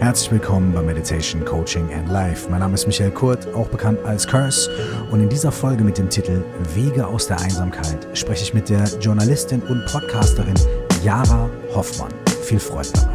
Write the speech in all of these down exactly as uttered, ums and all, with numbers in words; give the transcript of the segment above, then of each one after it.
Herzlich willkommen bei Meditation, Coaching and Life. Mein Name ist Michael Kurt, auch bekannt als Curse. Und in dieser Folge mit dem Titel Wege aus der Einsamkeit spreche ich mit der Journalistin und Podcasterin Yara Hoffmann. Viel Freude dabei.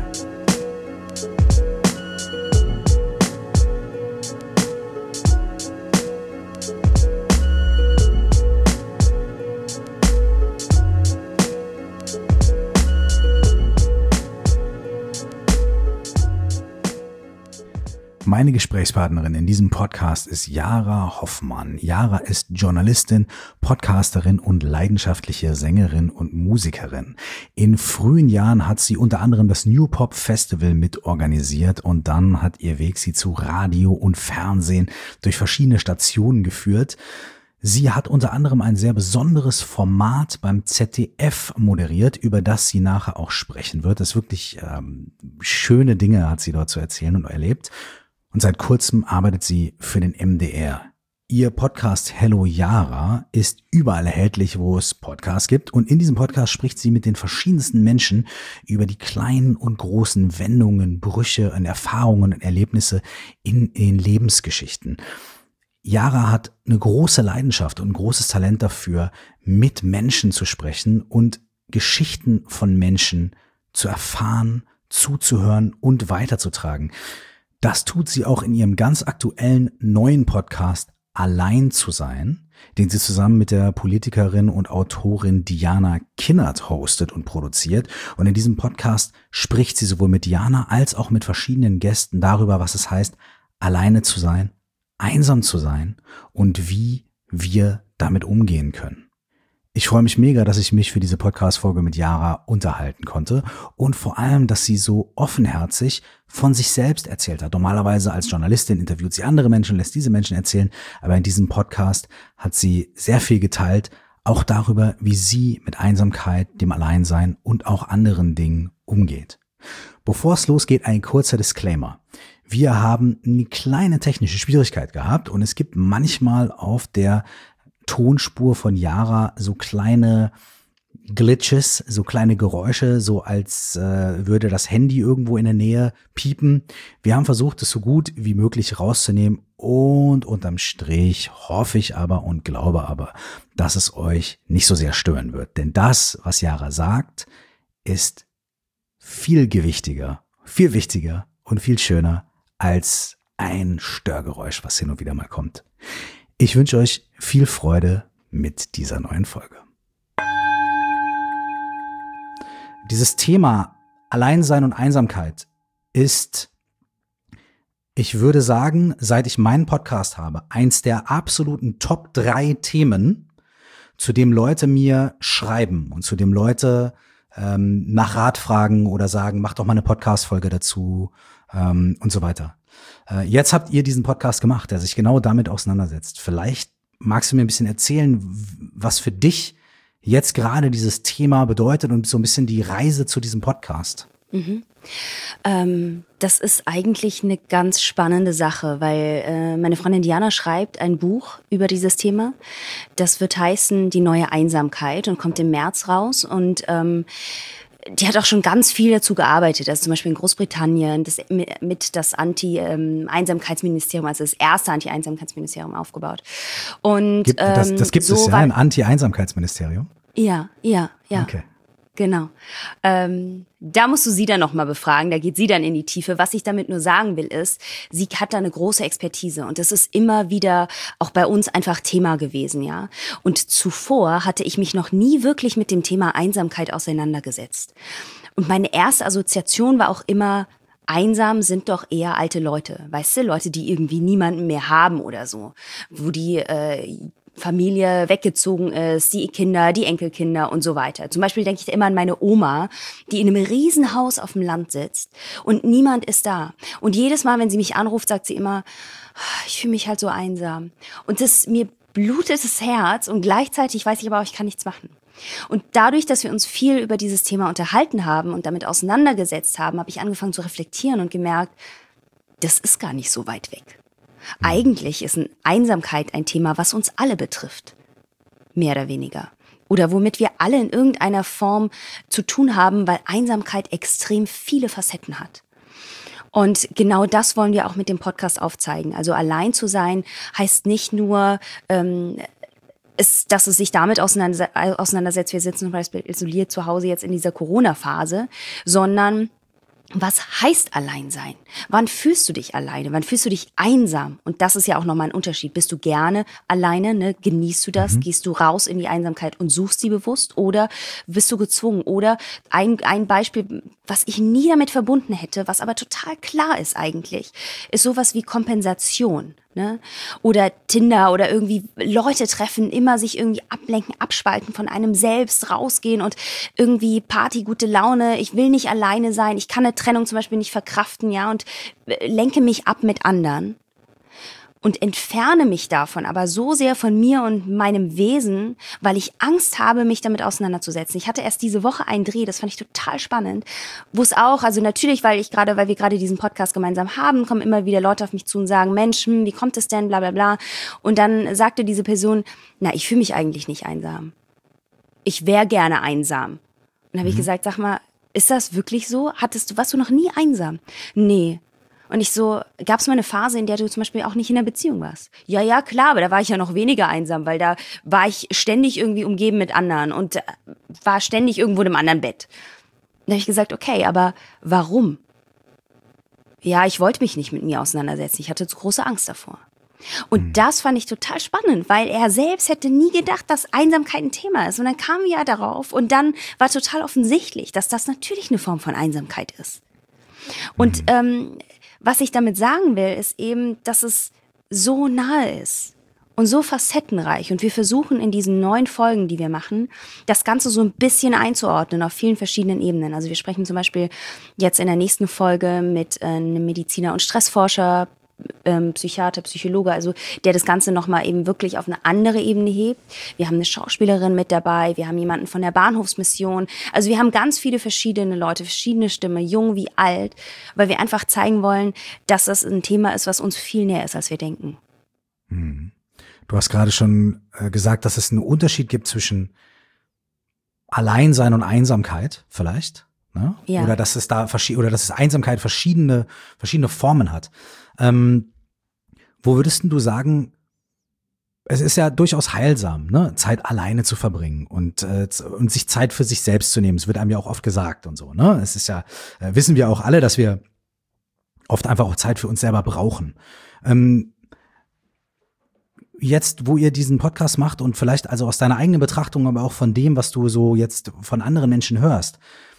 Meine Gesprächspartnerin in diesem Podcast ist Yara Hoffmann. Yara ist Journalistin, Podcasterin und leidenschaftliche Sängerin und Musikerin. In frühen Jahren hat sie unter anderem das New Pop Festival mit organisiert und dann hat ihr Weg sie zu Radio und Fernsehen durch verschiedene Stationen geführt. Sie hat unter anderem ein sehr besonderes Format beim Z D F moderiert, über das sie nachher auch sprechen wird. Das ist wirklich ähm, schöne Dinge hat sie dort zu erzählen und erlebt. Und seit kurzem arbeitet sie für den M D R. Ihr Podcast Hello Yara ist überall erhältlich, wo es Podcasts gibt. Und in diesem Podcast spricht sie mit den verschiedensten Menschen über die kleinen und großen Wendungen, Brüche und Erfahrungen und Erlebnisse in den Lebensgeschichten. Yara hat eine große Leidenschaft und ein großes Talent dafür, mit Menschen zu sprechen und Geschichten von Menschen zu erfahren, zuzuhören und weiterzutragen. Das tut sie auch in ihrem ganz aktuellen neuen Podcast Allein zu sein, den sie zusammen mit der Politikerin und Autorin Diana Kinnert hostet und produziert. Und in diesem Podcast spricht sie sowohl mit Diana als auch mit verschiedenen Gästen darüber, was es heißt, alleine zu sein, einsam zu sein und wie wir damit umgehen können. Ich freue mich mega, dass ich mich für diese Podcast-Folge mit Yara unterhalten konnte und vor allem, dass sie so offenherzig von sich selbst erzählt hat. Normalerweise als Journalistin interviewt sie andere Menschen, lässt diese Menschen erzählen, aber in diesem Podcast hat sie sehr viel geteilt, auch darüber, wie sie mit Einsamkeit, dem Alleinsein und auch anderen Dingen umgeht. Bevor es losgeht, ein kurzer Disclaimer. Wir haben eine kleine technische Schwierigkeit gehabt und es gibt manchmal auf der Tonspur von Yara so kleine Glitches, so kleine Geräusche, so als äh, würde das Handy irgendwo in der Nähe piepen. Wir haben versucht, es so gut wie möglich rauszunehmen und unterm Strich hoffe ich aber und glaube aber, dass es euch nicht so sehr stören wird. Denn das, was Yara sagt, ist viel gewichtiger, viel wichtiger und viel schöner als ein Störgeräusch, was hin und wieder mal kommt. Ich wünsche euch viel Freude mit dieser neuen Folge. Dieses Thema Alleinsein und Einsamkeit ist, ich würde sagen, seit ich meinen Podcast habe, eins der absoluten Top drei Themen, zu dem Leute mir schreiben und zu dem Leute ähm, nach Rat fragen oder sagen, mach doch mal eine Podcast-Folge dazu ähm, und so weiter. Jetzt habt ihr diesen Podcast gemacht, der sich genau damit auseinandersetzt. Vielleicht magst du mir ein bisschen erzählen, was für dich jetzt gerade dieses Thema bedeutet und so ein bisschen die Reise zu diesem Podcast. Mhm. Ähm, das ist eigentlich eine ganz spannende Sache, weil äh, meine Freundin Diana schreibt ein Buch über dieses Thema. Das wird heißen Die neue Einsamkeit und kommt im März raus und ähm, die hat auch schon ganz viel dazu gearbeitet. Also zum Beispiel in Großbritannien das, mit das Anti-Einsamkeitsministerium, also das erste Anti-Einsamkeitsministerium aufgebaut. Und Gibt, das, das gibt so es ja, ein Anti-Einsamkeitsministerium? Ja, ja, ja. Okay. Genau. Ähm, da musst du sie dann nochmal befragen, da geht sie dann in die Tiefe. Was ich damit nur sagen will, ist, sie hat da eine große Expertise und das ist immer wieder auch bei uns einfach Thema gewesen, ja. Und zuvor hatte ich mich noch nie wirklich mit dem Thema Einsamkeit auseinandergesetzt. Und meine erste Assoziation war auch immer, einsam sind doch eher alte Leute, weißt du, Leute, die irgendwie niemanden mehr haben oder so, wo die äh, Familie weggezogen ist, die Kinder, die Enkelkinder und so weiter. Zum Beispiel denke ich immer an meine Oma, die in einem Riesenhaus auf dem Land sitzt und niemand ist da. Und jedes Mal, wenn sie mich anruft, sagt sie immer, ich fühle mich halt so einsam. Und das, mir blutet das Herz und gleichzeitig weiß ich aber auch, ich kann nichts machen. Und dadurch, dass wir uns viel über dieses Thema unterhalten haben und damit auseinandergesetzt haben, habe ich angefangen zu reflektieren und gemerkt, das ist gar nicht so weit weg. Eigentlich ist Einsamkeit ein Thema, was uns alle betrifft. Mehr oder weniger. Oder womit wir alle in irgendeiner Form zu tun haben, weil Einsamkeit extrem viele Facetten hat. Und genau das wollen wir auch mit dem Podcast aufzeigen. Also allein zu sein heißt nicht nur, ähm, ist, dass es sich damit auseinandersetzt, wir sitzen zum Beispiel isoliert zu Hause jetzt in dieser Corona-Phase, sondern was heißt allein sein? Wann fühlst du dich alleine? Wann fühlst du dich einsam? Und das ist ja auch nochmal ein Unterschied. Bist du gerne alleine? Ne? Genießt du das? Mhm. Gehst du raus in die Einsamkeit und suchst sie bewusst? Oder bist du gezwungen? Oder ein, ein Beispiel, was ich nie damit verbunden hätte, was aber total klar ist eigentlich, ist sowas wie Kompensation. Ne? Oder Tinder oder irgendwie Leute treffen, immer sich irgendwie ablenken, abspalten, von einem selbst rausgehen und irgendwie Party, gute Laune, ich will nicht alleine sein, ich kann eine Trennung zum Beispiel nicht verkraften, ja, und lenke mich ab mit anderen und entferne mich davon aber so sehr von mir und meinem Wesen, weil ich Angst habe, mich damit auseinanderzusetzen. Ich hatte erst diese Woche einen Dreh, das fand ich total spannend, wo es auch, also natürlich, weil ich gerade, weil wir gerade diesen Podcast gemeinsam haben, kommen immer wieder Leute auf mich zu und sagen, Mensch, hm, wie kommt es denn, bla bla bla. Und dann sagte diese Person, na, ich fühle mich eigentlich nicht einsam. Ich wäre gerne einsam. Und dann habe mhm. ich gesagt, sag mal, ist das wirklich so? Hattest du, warst du noch nie einsam? Nee. Und ich so, gab es mal eine Phase, in der du zum Beispiel auch nicht in einer Beziehung warst? Ja, ja, klar, aber da war ich ja noch weniger einsam, weil da war ich ständig irgendwie umgeben mit anderen und war ständig irgendwo in einem anderen Bett. Da habe ich gesagt, okay, aber warum? Ja, ich wollte mich nicht mit mir auseinandersetzen. Ich hatte zu große Angst davor. Und mhm. das fand ich total spannend, weil er selbst hätte nie gedacht, dass Einsamkeit ein Thema ist. Und dann kam er darauf und dann war total offensichtlich, dass das natürlich eine Form von Einsamkeit ist. Und mhm. ähm, was ich damit sagen will, ist eben, dass es so nahe ist und so facettenreich. Und wir versuchen in diesen neuen Folgen, die wir machen, das Ganze so ein bisschen einzuordnen auf vielen verschiedenen Ebenen. Also wir sprechen zum Beispiel jetzt in der nächsten Folge mit äh, einem Mediziner und Stressforscher, ähm, Psychiater, Psychologe, also der das Ganze nochmal eben wirklich auf eine andere Ebene hebt. Wir haben eine Schauspielerin mit dabei, wir haben jemanden von der Bahnhofsmission. Also wir haben ganz viele verschiedene Leute, verschiedene Stimmen, jung wie alt, weil wir einfach zeigen wollen, dass das ein Thema ist, was uns viel näher ist, als wir denken. Hm. Du hast gerade schon äh, gesagt, dass es einen Unterschied gibt zwischen Alleinsein und Einsamkeit vielleicht, ne? Ja. Oder dass es da verschiedene, oder dass es Einsamkeit verschiedene verschiedene Formen hat. Ähm, wo würdest du sagen, es ist ja durchaus heilsam, ne, Zeit alleine zu verbringen und äh, und sich Zeit für sich selbst zu nehmen. Es wird einem ja auch oft gesagt und so, ne? Es ist ja, äh, wissen wir auch alle, dass wir oft einfach auch Zeit für uns selber brauchen. Ähm, Jetzt, wo ihr diesen Podcast macht und vielleicht also aus deiner eigenen Betrachtung, aber auch von dem, was du so jetzt von anderen Menschen hörst,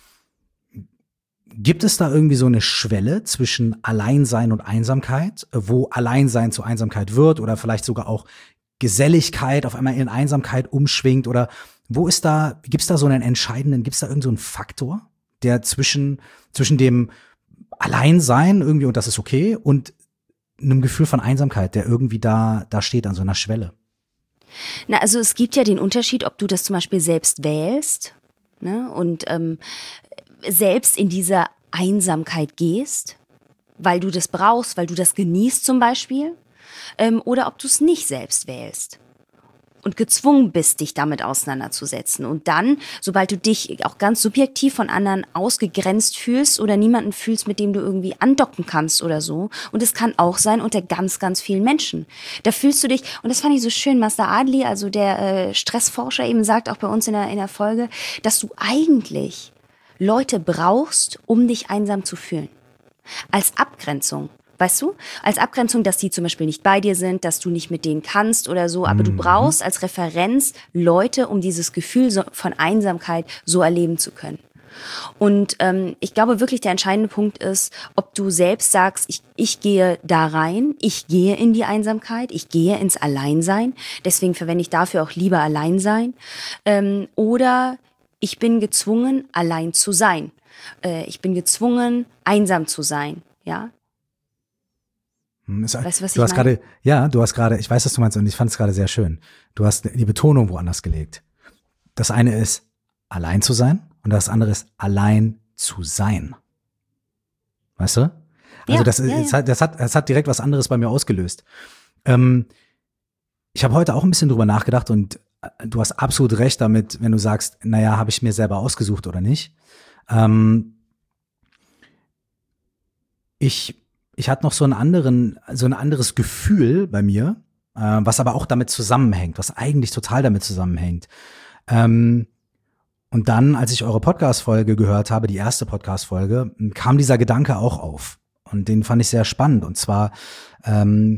gibt es da irgendwie so eine Schwelle zwischen Alleinsein und Einsamkeit, wo Alleinsein zu Einsamkeit wird oder vielleicht sogar auch Geselligkeit auf einmal in Einsamkeit umschwingt? Oder wo ist da, gibt es da so einen entscheidenden, gibt es da irgend so einen Faktor, der zwischen, zwischen dem Alleinsein irgendwie, und das ist okay, und einem Gefühl von Einsamkeit, der irgendwie da, da steht an so einer Schwelle? Na, also es gibt ja den Unterschied, ob du das zum Beispiel selbst wählst, ne, und ähm, selbst in dieser Einsamkeit gehst, weil du das brauchst, weil du das genießt zum Beispiel, ähm, oder ob du es nicht selbst wählst und gezwungen bist, dich damit auseinanderzusetzen. Und dann, sobald du dich auch ganz subjektiv von anderen ausgegrenzt fühlst oder niemanden fühlst, mit dem du irgendwie andocken kannst oder so, und es kann auch sein unter ganz, ganz vielen Menschen. Da fühlst du dich, und das fand ich so schön, Master Adli, also der äh, Stressforscher eben sagt, auch bei uns in der, in der Folge, dass du eigentlich Leute brauchst, um dich einsam zu fühlen. Als Abgrenzung. Weißt du? Als Abgrenzung, dass die zum Beispiel nicht bei dir sind, dass du nicht mit denen kannst oder so. Aber mhm. du brauchst als Referenz Leute, um dieses Gefühl so, von Einsamkeit so erleben zu können. Und ähm, ich glaube wirklich, der entscheidende Punkt ist, ob du selbst sagst, ich, ich gehe da rein, ich gehe in die Einsamkeit, ich gehe ins Alleinsein. Deswegen verwende ich dafür auch lieber Alleinsein. Ähm, oder ich bin gezwungen, allein zu sein. Äh, ich bin gezwungen, einsam zu sein. Ja. Ist, weißt du, was du ich hast gerade, ja, du hast gerade, ich weiß, was du meinst, und ich fand es gerade sehr schön. Du hast die Betonung woanders gelegt. Das eine ist, allein zu sein, und das andere ist, allein zu sein. Weißt du? Also ja, das, ja, ja. das hat, das hat direkt was anderes bei mir ausgelöst. Ähm, ich habe heute auch ein bisschen drüber nachgedacht, und du hast absolut recht damit, wenn du sagst, naja, habe ich mir selber ausgesucht oder nicht. Ähm, ich, ich hatte noch so einen anderen, so ein anderes Gefühl bei mir, äh, was aber auch damit zusammenhängt, was eigentlich total damit zusammenhängt. Ähm, und dann, als ich eure Podcast-Folge gehört habe, die erste Podcast-Folge, kam dieser Gedanke auch auf. Und den fand ich sehr spannend. Und zwar, ähm,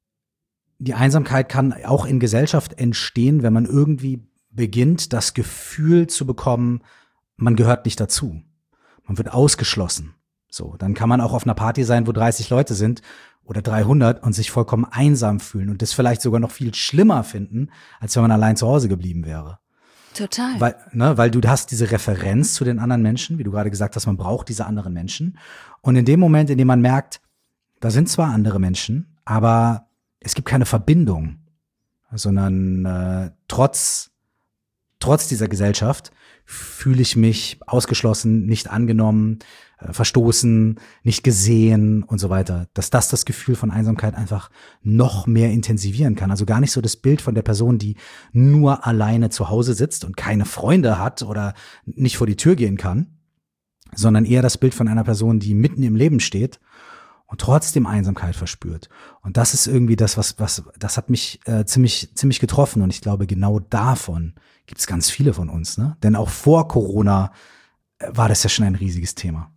die Einsamkeit kann auch in Gesellschaft entstehen, wenn man irgendwie beginnt, das Gefühl zu bekommen, man gehört nicht dazu. Man wird ausgeschlossen. So, dann kann man auch auf einer Party sein, wo dreißig Leute sind oder dreihundert und sich vollkommen einsam fühlen und das vielleicht sogar noch viel schlimmer finden, als wenn man allein zu Hause geblieben wäre. Total. Weil, ne, weil du hast diese Referenz zu den anderen Menschen, wie du gerade gesagt hast, man braucht diese anderen Menschen. Und in dem Moment, in dem man merkt, da sind zwar andere Menschen, aber es gibt keine Verbindung, sondern äh, trotz, trotz dieser Gesellschaft fühle ich mich ausgeschlossen, nicht angenommen, äh, verstoßen, nicht gesehen und so weiter. Dass das das Gefühl von Einsamkeit einfach noch mehr intensivieren kann. Also gar nicht so das Bild von der Person, die nur alleine zu Hause sitzt und keine Freunde hat oder nicht vor die Tür gehen kann, sondern eher das Bild von einer Person, die mitten im Leben steht und trotzdem Einsamkeit verspürt. Und das ist irgendwie das, was, was, das hat mich äh, ziemlich, ziemlich getroffen. Und ich glaube, genau davon gibt es ganz viele von uns, ne? Denn auch vor Corona war das ja schon ein riesiges Thema.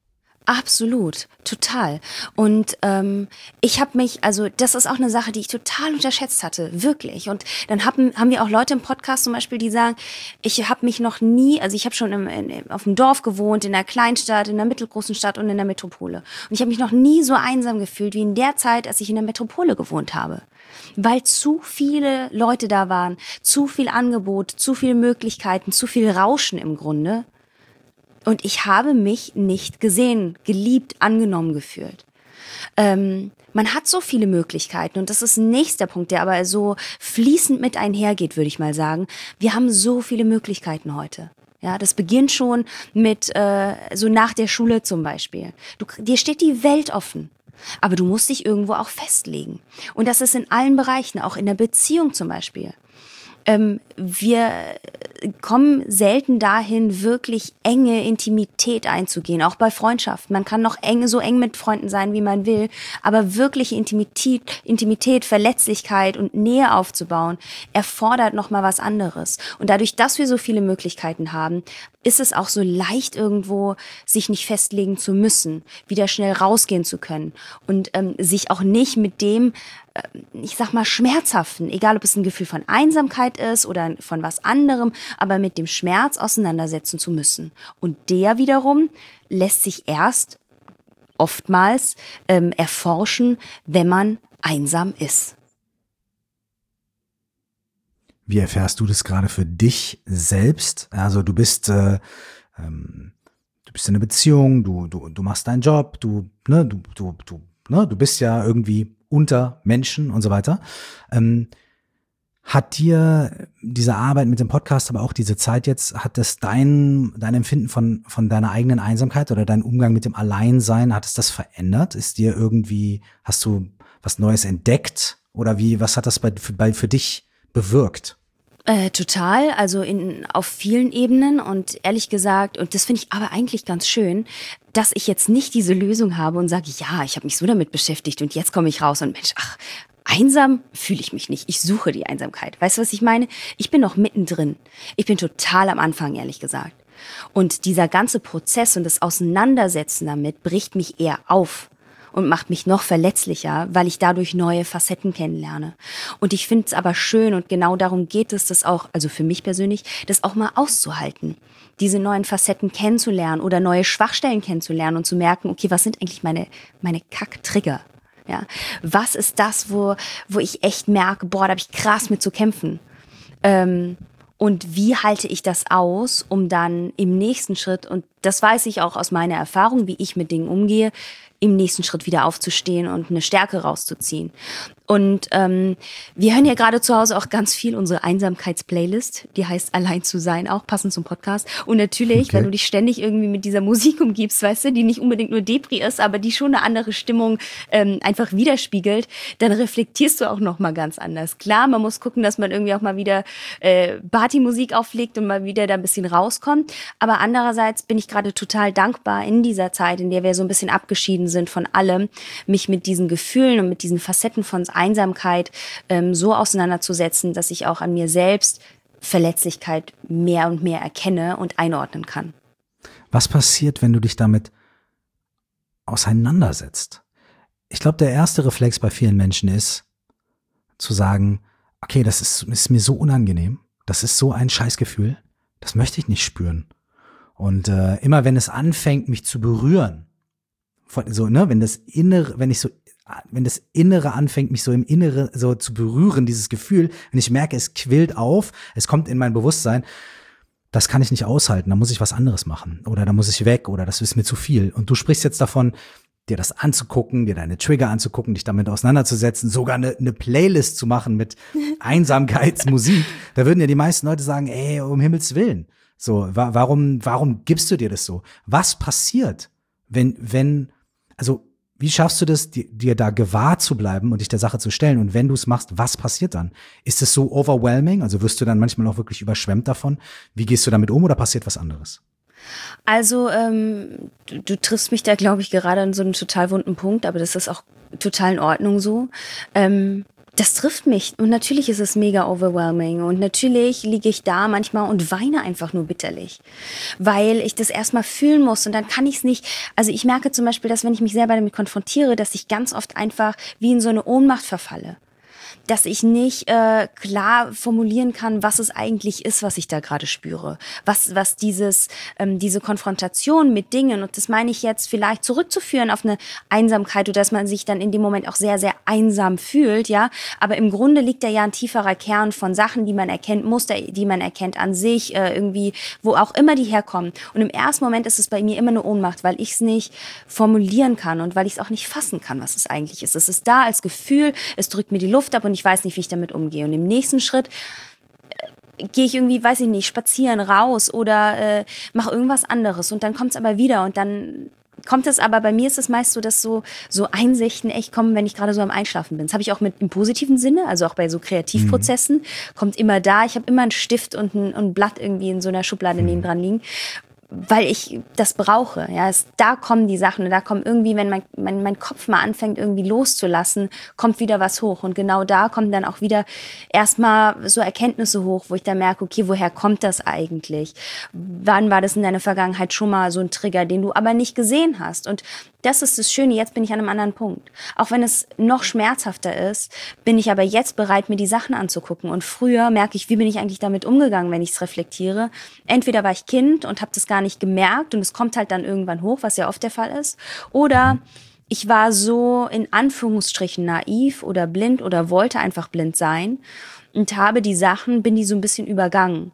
Absolut, total. Und ähm, ich habe mich, also das ist auch eine Sache, die ich total unterschätzt hatte, wirklich. Und dann haben haben wir auch Leute im Podcast zum Beispiel, die sagen, ich habe mich noch nie, also ich habe schon im, in, auf dem Dorf gewohnt, in einer Kleinstadt, in einer mittelgroßen Stadt und in der Metropole. Und ich habe mich noch nie so einsam gefühlt wie in der Zeit, als ich in der Metropole gewohnt habe. Weil zu viele Leute da waren, zu viel Angebot, zu viele Möglichkeiten, zu viel Rauschen im Grunde. Und ich habe mich nicht gesehen, geliebt, angenommen gefühlt. Ähm, man hat so viele Möglichkeiten und das ist ein nächster Punkt, der aber so fließend mit einhergeht, würde ich mal sagen. Wir haben so viele Möglichkeiten heute. Ja, das beginnt schon mit äh, so nach der Schule zum Beispiel. Du, dir steht die Welt offen. Aber du musst dich irgendwo auch festlegen. Und das ist in allen Bereichen, auch in der Beziehung zum Beispiel. Ähm, wir kommen selten dahin, wirklich enge Intimität einzugehen, auch bei Freundschaften. Man kann noch eng, so eng mit Freunden sein, wie man will, aber wirkliche Intimität, Intimität, Verletzlichkeit und Nähe aufzubauen, erfordert noch mal was anderes. Und dadurch, dass wir so viele Möglichkeiten haben, ist es auch so leicht irgendwo, sich nicht festlegen zu müssen, wieder schnell rausgehen zu können und ähm, sich auch nicht mit dem, äh, ich sag mal, Schmerzhaften, egal ob es ein Gefühl von Einsamkeit ist oder von was anderem, aber mit dem Schmerz auseinandersetzen zu müssen. Und der wiederum lässt sich erst oftmals ähm, erforschen, wenn man einsam ist. Wie erfährst du das gerade für dich selbst? Also du bist, äh, ähm, du bist in einer Beziehung, du du du machst deinen Job, du ne du du du ne du bist ja irgendwie unter Menschen und so weiter. Ähm, hat dir diese Arbeit mit dem Podcast, aber auch diese Zeit jetzt, hat das dein dein Empfinden von von deiner eigenen Einsamkeit oder dein Umgang mit dem Alleinsein, hat es das verändert? Ist dir irgendwie, hast du was Neues entdeckt oder wie? Was hat das bei für, bei für dich bewirkt? Äh, total, also in auf vielen Ebenen und ehrlich gesagt, und das finde ich aber eigentlich ganz schön, dass ich jetzt nicht diese Lösung habe und sage, ja, ich habe mich so damit beschäftigt und jetzt komme ich raus und Mensch, ach, einsam fühle ich mich nicht. Ich suche die Einsamkeit. Weißt du, was ich meine? Ich bin noch mittendrin. Ich bin total am Anfang, ehrlich gesagt. Und dieser ganze Prozess und das Auseinandersetzen damit bricht mich eher auf und macht mich noch verletzlicher, weil ich dadurch neue Facetten kennenlerne. Und ich finde es aber schön und genau darum geht es, das auch, also für mich persönlich, das auch mal auszuhalten, diese neuen Facetten kennenzulernen oder neue Schwachstellen kennenzulernen und zu merken, okay, was sind eigentlich meine meine Kack-Trigger? Ja, was ist das, wo wo ich echt merke, boah, da habe ich krass mit zu kämpfen. Ähm, Und wie halte ich das aus, um dann im nächsten Schritt, und das weiß ich auch aus meiner Erfahrung, wie ich mit Dingen umgehe, im nächsten Schritt wieder aufzustehen und eine Stärke rauszuziehen. Und ähm, wir hören ja gerade zu Hause auch ganz viel unsere Einsamkeits-Playlist, die heißt Allein zu sein, auch passend zum Podcast. Und natürlich, okay, wenn du dich ständig irgendwie mit dieser Musik umgibst, weißt du, die nicht unbedingt nur Depri ist, aber die schon eine andere Stimmung ähm, einfach widerspiegelt, dann reflektierst du auch nochmal ganz anders. Klar, man muss gucken, dass man irgendwie auch mal wieder äh, Partymusik auflegt und mal wieder da ein bisschen rauskommt. Aber andererseits bin ich gerade total dankbar in dieser Zeit, in der wir so ein bisschen abgeschieden sind, sind von allem, mich mit diesen Gefühlen und mit diesen Facetten von Einsamkeit ähm, so auseinanderzusetzen, dass ich auch an mir selbst Verletzlichkeit mehr und mehr erkenne und einordnen kann. Was passiert, wenn du dich damit auseinandersetzt? Ich glaube, der erste Reflex bei vielen Menschen ist, zu sagen, okay, das ist, ist mir so unangenehm, das ist so ein Scheißgefühl, das möchte ich nicht spüren. Und äh, immer wenn es anfängt, mich zu berühren, von, so, ne, wenn das Innere, wenn ich so, wenn das Innere anfängt, mich so im Innere so zu berühren, dieses Gefühl, wenn ich merke, es quillt auf, es kommt in mein Bewusstsein, das kann ich nicht aushalten, da muss ich was anderes machen oder da muss ich weg oder das ist mir zu viel. Und du sprichst jetzt davon, dir das anzugucken, dir deine Trigger anzugucken, dich damit auseinanderzusetzen, sogar eine, eine Playlist zu machen mit Einsamkeitsmusik. Da würden ja die meisten Leute sagen, ey, um Himmels Willen. So, wa- warum, warum gibst du dir das so? Was passiert, wenn, wenn, also, wie schaffst du das, dir, dir da gewahr zu bleiben und dich der Sache zu stellen? Und wenn du es machst, was passiert dann? Ist es so overwhelming? Also wirst du dann manchmal auch wirklich überschwemmt davon? Wie gehst du damit um oder passiert was anderes? Also ähm, du, du triffst mich da, glaube ich, gerade an so einem total wunden Punkt, aber das ist auch total in Ordnung so. Ähm, das trifft mich und natürlich ist es mega overwhelming und natürlich liege ich da manchmal und weine einfach nur bitterlich, weil ich das erstmal fühlen muss und dann kann ich es nicht, also ich merke zum Beispiel, dass wenn ich mich selber damit konfrontiere, dass ich ganz oft einfach wie in so eine Ohnmacht verfalle. Dass ich nicht äh, klar formulieren kann, was es eigentlich ist, was ich da gerade spüre. Was was dieses ähm, diese Konfrontation mit Dingen, und das meine ich jetzt vielleicht zurückzuführen auf eine Einsamkeit oder dass man sich dann in dem Moment auch sehr, sehr einsam fühlt, ja. Aber im Grunde liegt da ja ein tieferer Kern von Sachen, die man erkennt, Muster, die man erkennt an sich, äh, irgendwie, wo auch immer die herkommen. Und im ersten Moment ist es bei mir immer eine Ohnmacht, weil ich es nicht formulieren kann und weil ich es auch nicht fassen kann, was es eigentlich ist. Es ist da als Gefühl, es drückt mir die Luft ab und ich weiß nicht, wie ich damit umgehe. Und im nächsten Schritt äh, gehe ich irgendwie, weiß ich nicht, spazieren, raus oder äh, mache irgendwas anderes. Und dann kommt es aber wieder und dann kommt es aber, bei mir ist es meist so, dass so, so Einsichten echt kommen, wenn ich gerade so am Einschlafen bin. Das habe ich auch mit im positiven Sinne, also auch bei so Kreativprozessen, mhm. kommt immer da. Ich habe immer einen Stift und ein, und ein Blatt irgendwie in so einer Schublade mhm. nebendran liegen, weil ich das brauche. Ja, es, da kommen die Sachen und da kommen irgendwie, wenn mein, mein, mein Kopf mal anfängt irgendwie loszulassen, kommt wieder was hoch und genau da kommen dann auch wieder erstmal so Erkenntnisse hoch, wo ich dann merke, okay, woher kommt das eigentlich? Wann war das in deiner Vergangenheit schon mal so ein Trigger, den du aber nicht gesehen hast? Und das ist das Schöne, jetzt bin ich an einem anderen Punkt. Auch wenn es noch schmerzhafter ist, bin ich aber jetzt bereit, mir die Sachen anzugucken. Und früher merke ich, wie bin ich eigentlich damit umgegangen, wenn ich es reflektiere. Entweder war ich Kind und habe das gar nicht gemerkt und es kommt halt dann irgendwann hoch, was ja oft der Fall ist. Oder ich war so in Anführungsstrichen naiv oder blind oder wollte einfach blind sein und habe die Sachen, bin die so ein bisschen übergangen.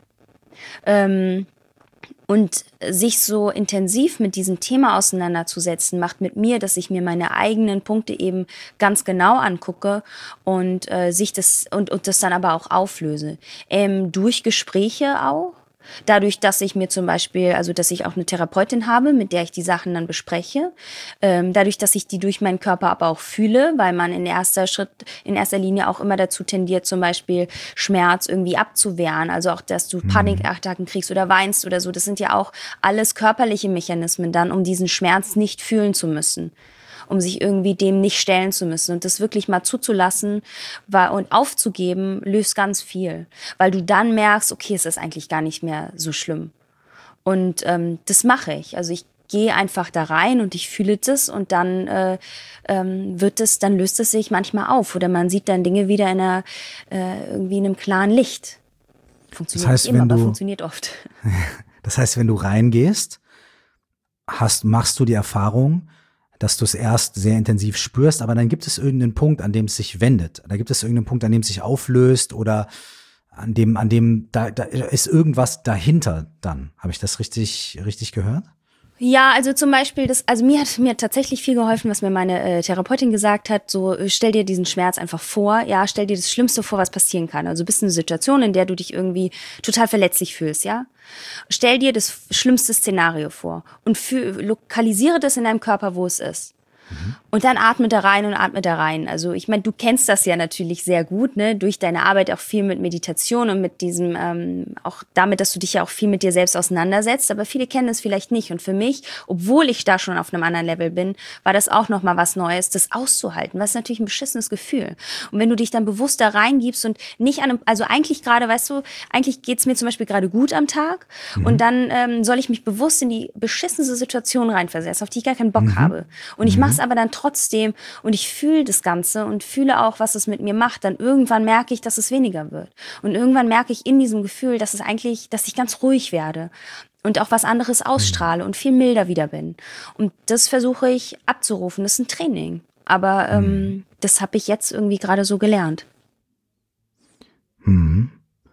Ähm... Und sich so intensiv mit diesem Thema auseinanderzusetzen, macht mit mir, dass ich mir meine eigenen Punkte eben ganz genau angucke und äh, sich das und, und das dann aber auch auflöse. Ähm, durch Gespräche auch. Dadurch, dass ich mir zum Beispiel, also dass ich auch eine Therapeutin habe, mit der ich die Sachen dann bespreche, ähm, dadurch, dass ich die durch meinen Körper aber auch fühle, weil man in erster Schritt, in erster Linie auch immer dazu tendiert, zum Beispiel Schmerz irgendwie abzuwehren, also auch, dass du Panikattacken kriegst oder weinst oder so, das sind ja auch alles körperliche Mechanismen dann, um diesen Schmerz nicht fühlen zu müssen, um sich irgendwie dem nicht stellen zu müssen. Und das wirklich mal zuzulassen und aufzugeben, löst ganz viel. Weil du dann merkst, okay, es ist eigentlich gar nicht mehr so schlimm. Und ähm, das mache ich. Also ich gehe einfach da rein und ich fühle das und dann äh, ähm, wird es, dann löst es sich manchmal auf. Oder man sieht dann Dinge wieder in einer, äh, irgendwie in einem klaren Licht. Funktioniert das heißt, nicht immer, wenn du, aber funktioniert oft. Das heißt, wenn du reingehst, hast, machst du die Erfahrung, dass du es erst sehr intensiv spürst, aber dann gibt es irgendeinen Punkt, an dem es sich wendet. Da gibt es irgendeinen Punkt, an dem es sich auflöst oder an dem, an dem, da, da ist irgendwas dahinter dann. Habe ich das richtig, richtig gehört? Ja, also zum Beispiel, das, also mir hat mir tatsächlich viel geholfen, was mir meine äh, Therapeutin gesagt hat, so äh, stell dir diesen Schmerz einfach vor, ja, stell dir das Schlimmste vor, was passieren kann. Also bist in einer Situation, in der du dich irgendwie total verletzlich fühlst, ja. Stell dir das schlimmste Szenario vor und für, lokalisiere das in deinem Körper, wo es ist. Und dann atme da rein und atme da rein. Also ich meine, du kennst das ja natürlich sehr gut, ne? Durch deine Arbeit auch viel mit Meditation und mit diesem, ähm, auch damit, dass du dich ja auch viel mit dir selbst auseinandersetzt. Aber viele kennen es vielleicht nicht. Und für mich, obwohl ich da schon auf einem anderen Level bin, war das auch nochmal was Neues, das auszuhalten. Was ist natürlich ein beschissenes Gefühl. Und wenn du dich dann bewusst da reingibst und nicht an einem, also eigentlich gerade, weißt du, eigentlich geht's mir zum Beispiel gerade gut am Tag. Mhm. Und dann ähm, soll ich mich bewusst in die beschissenste Situation reinversetzen, auf die ich gar keinen Bock mhm. habe. Und ich mhm. mache es aber dann trotzdem und ich fühle das Ganze und fühle auch, was es mit mir macht. Dann irgendwann merke ich, dass es weniger wird. Und irgendwann merke ich in diesem Gefühl, dass es eigentlich, dass ich ganz ruhig werde und auch was anderes ausstrahle und viel milder wieder bin. Und das versuche ich abzurufen. Das ist ein Training. Aber ähm, mhm. das habe ich jetzt irgendwie gerade so gelernt. Mhm.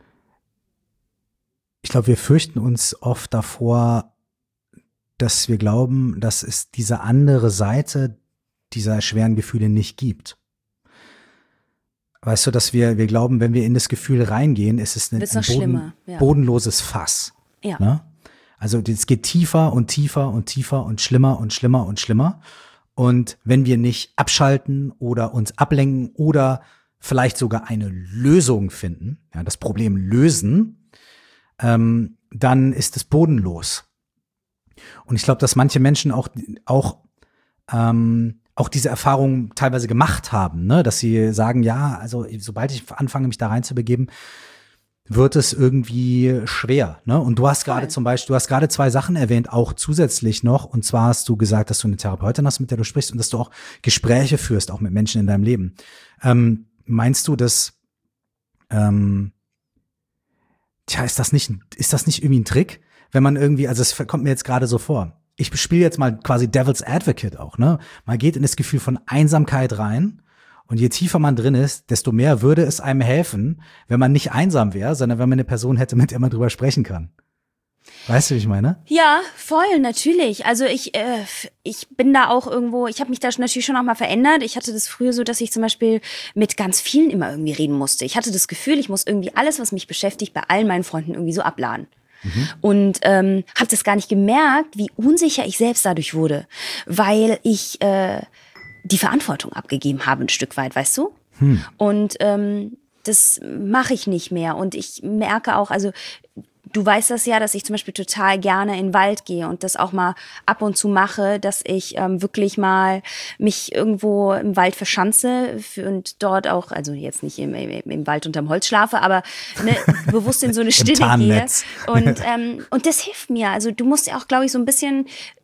Ich glaube, wir fürchten uns oft davor, dass wir glauben, dass es diese andere Seite dieser schweren Gefühle nicht gibt. Weißt du, dass wir, wir glauben, wenn wir in das Gefühl reingehen, ist es ein, ein Boden, ja. bodenloses Fass. Ja. Ne? Also es geht tiefer und tiefer und tiefer und schlimmer und schlimmer und schlimmer. Und wenn wir nicht abschalten oder uns ablenken oder vielleicht sogar eine Lösung finden, ja, das Problem lösen, ähm, dann ist es bodenlos. Und ich glaube, dass manche Menschen auch, auch ähm, auch diese Erfahrung teilweise gemacht haben, ne? Dass sie sagen, ja, also sobald ich anfange, mich da reinzubegeben, wird es irgendwie schwer. Ne? Und du hast gerade zum Beispiel, du hast gerade zwei Sachen erwähnt, auch zusätzlich noch. Und zwar hast du gesagt, dass du eine Therapeutin hast, mit der du sprichst und dass du auch Gespräche führst, auch mit Menschen in deinem Leben. Ähm, meinst du, dass, ähm, tja, ist das nicht, ist das nicht irgendwie ein Trick? Wenn man irgendwie, also es kommt mir jetzt gerade so vor. Ich spiele jetzt mal quasi Devil's Advocate auch, ne? Man geht in das Gefühl von Einsamkeit rein und je tiefer man drin ist, desto mehr würde es einem helfen, wenn man nicht einsam wäre, sondern wenn man eine Person hätte, mit der man drüber sprechen kann. Weißt du, wie ich meine? Ja, voll, natürlich. Also ich, äh, ich bin da auch irgendwo, ich habe mich da natürlich schon auch mal verändert. Ich hatte das früher so, dass ich zum Beispiel mit ganz vielen immer irgendwie reden musste. Ich hatte das Gefühl, ich muss irgendwie alles, was mich beschäftigt, bei allen meinen Freunden irgendwie so abladen. Mhm. Und ähm, habe das gar nicht gemerkt, wie unsicher ich selbst dadurch wurde, weil ich äh, die Verantwortung abgegeben habe ein Stück weit, weißt du? Hm. Und ähm, das mache ich nicht mehr. Und ich merke auch, also du weißt das ja, dass ich zum Beispiel total gerne in den Wald gehe und das auch mal ab und zu mache, dass ich ähm, wirklich mal mich irgendwo im Wald verschanze und dort auch, also jetzt nicht im, im, im Wald unterm Holz schlafe, aber ne, bewusst in so eine Stille gehe. Und, ähm, und das hilft mir. Also du musst ja auch, glaube ich, so ein bisschen...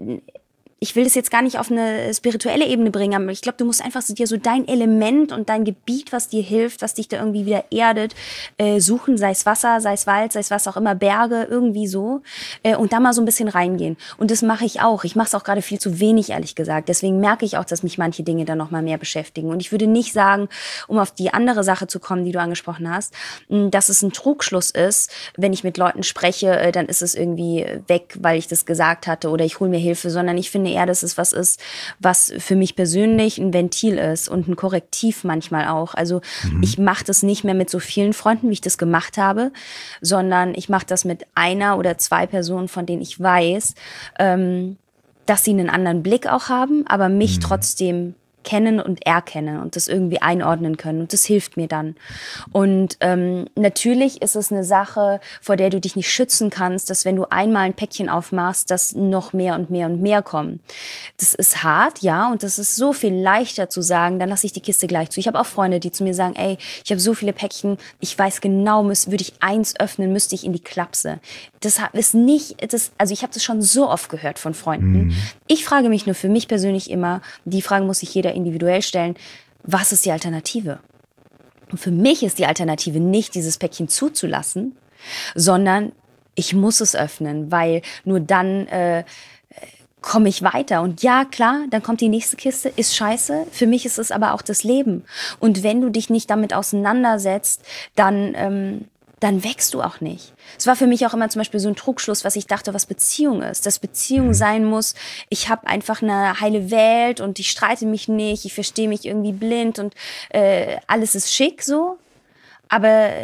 Ich will das jetzt gar nicht auf eine spirituelle Ebene bringen, aber ich glaube, du musst einfach so dir so dein Element und dein Gebiet, was dir hilft, was dich da irgendwie wieder erdet, äh, suchen, sei es Wasser, sei es Wald, sei es was auch immer, Berge, irgendwie so, äh, und da mal so ein bisschen reingehen. Und das mache ich auch. Ich mache es auch gerade viel zu wenig, ehrlich gesagt. Deswegen merke ich auch, dass mich manche Dinge dann noch mal mehr beschäftigen. Und ich würde nicht sagen, um auf die andere Sache zu kommen, die du angesprochen hast, dass es ein Trugschluss ist, wenn ich mit Leuten spreche, äh, dann ist es irgendwie weg, weil ich das gesagt hatte oder ich hole mir Hilfe, sondern ich finde eher, dass es was ist, was für mich persönlich ein Ventil ist und ein Korrektiv manchmal auch. Also mhm. ich mache das nicht mehr mit so vielen Freunden, wie ich das gemacht habe, sondern ich mache das mit einer oder zwei Personen, von denen ich weiß, ähm, dass sie einen anderen Blick auch haben, aber mich mhm. trotzdem kennen und erkennen und das irgendwie einordnen können. Und das hilft mir dann. Und ähm, natürlich ist es eine Sache, vor der du dich nicht schützen kannst, dass wenn du einmal ein Päckchen aufmachst, dass noch mehr und mehr und mehr kommen. Das ist hart, ja, und das ist so viel leichter zu sagen, dann lasse ich die Kiste gleich zu. Ich habe auch Freunde, die zu mir sagen, ey, ich habe so viele Päckchen, ich weiß genau, müß, würde ich eins öffnen, müsste ich in die Klapse. Das ist nicht, das, also ich habe das schon so oft gehört von Freunden. Mhm. Ich frage mich nur für mich persönlich immer, die Frage muss sich jeder individuell stellen, was ist die Alternative? Und für mich ist die Alternative nicht, dieses Päckchen zuzulassen, sondern ich muss es öffnen, weil nur dann äh, komme ich weiter. Und ja, klar, dann kommt die nächste Kiste, ist scheiße. Für mich ist es aber auch das Leben. Und wenn du dich nicht damit auseinandersetzt, dann... Ähm, dann wächst du auch nicht. Es war für mich auch immer zum Beispiel so ein Trugschluss, was ich dachte, was Beziehung ist. Dass Beziehung sein muss, ich habe einfach eine heile Welt und ich streite mich nicht, ich verstehe mich irgendwie blind und äh, alles ist schick so. Aber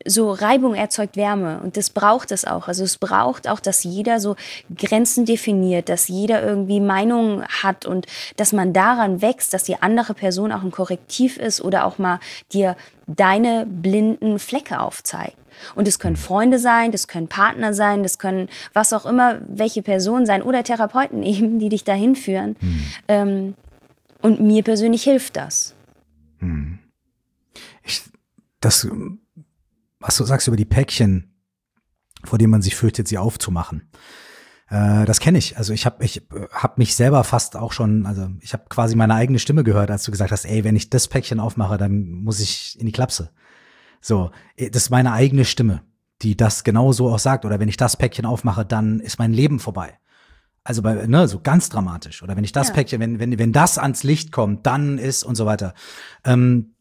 so Reibung erzeugt Wärme und das braucht es auch. Also es braucht auch, dass jeder so Grenzen definiert, dass jeder irgendwie Meinungen hat und dass man daran wächst, dass die andere Person auch ein Korrektiv ist oder auch mal dir deine blinden Flecke aufzeigt. Und es können Freunde sein, das können Partner sein, das können was auch immer, welche Personen sein oder Therapeuten eben, die dich dahin führen. Hm. Ähm, und mir persönlich hilft das. Hm. Ich, das, was du sagst über die Päckchen, vor denen man sich fürchtet, sie aufzumachen, äh, das kenne ich. Also ich habe ich hab mich selber fast auch schon, also ich habe quasi meine eigene Stimme gehört, als du gesagt hast, ey, wenn ich das Päckchen aufmache, dann muss ich in die Klapse. So, das ist meine eigene Stimme, die das genau so auch sagt. Oder wenn ich das Päckchen aufmache, dann ist mein Leben vorbei. Also bei, ne, so ganz dramatisch. Oder wenn ich das ja. Päckchen, wenn, wenn, wenn das ans Licht kommt, dann ist und so weiter. Ähm,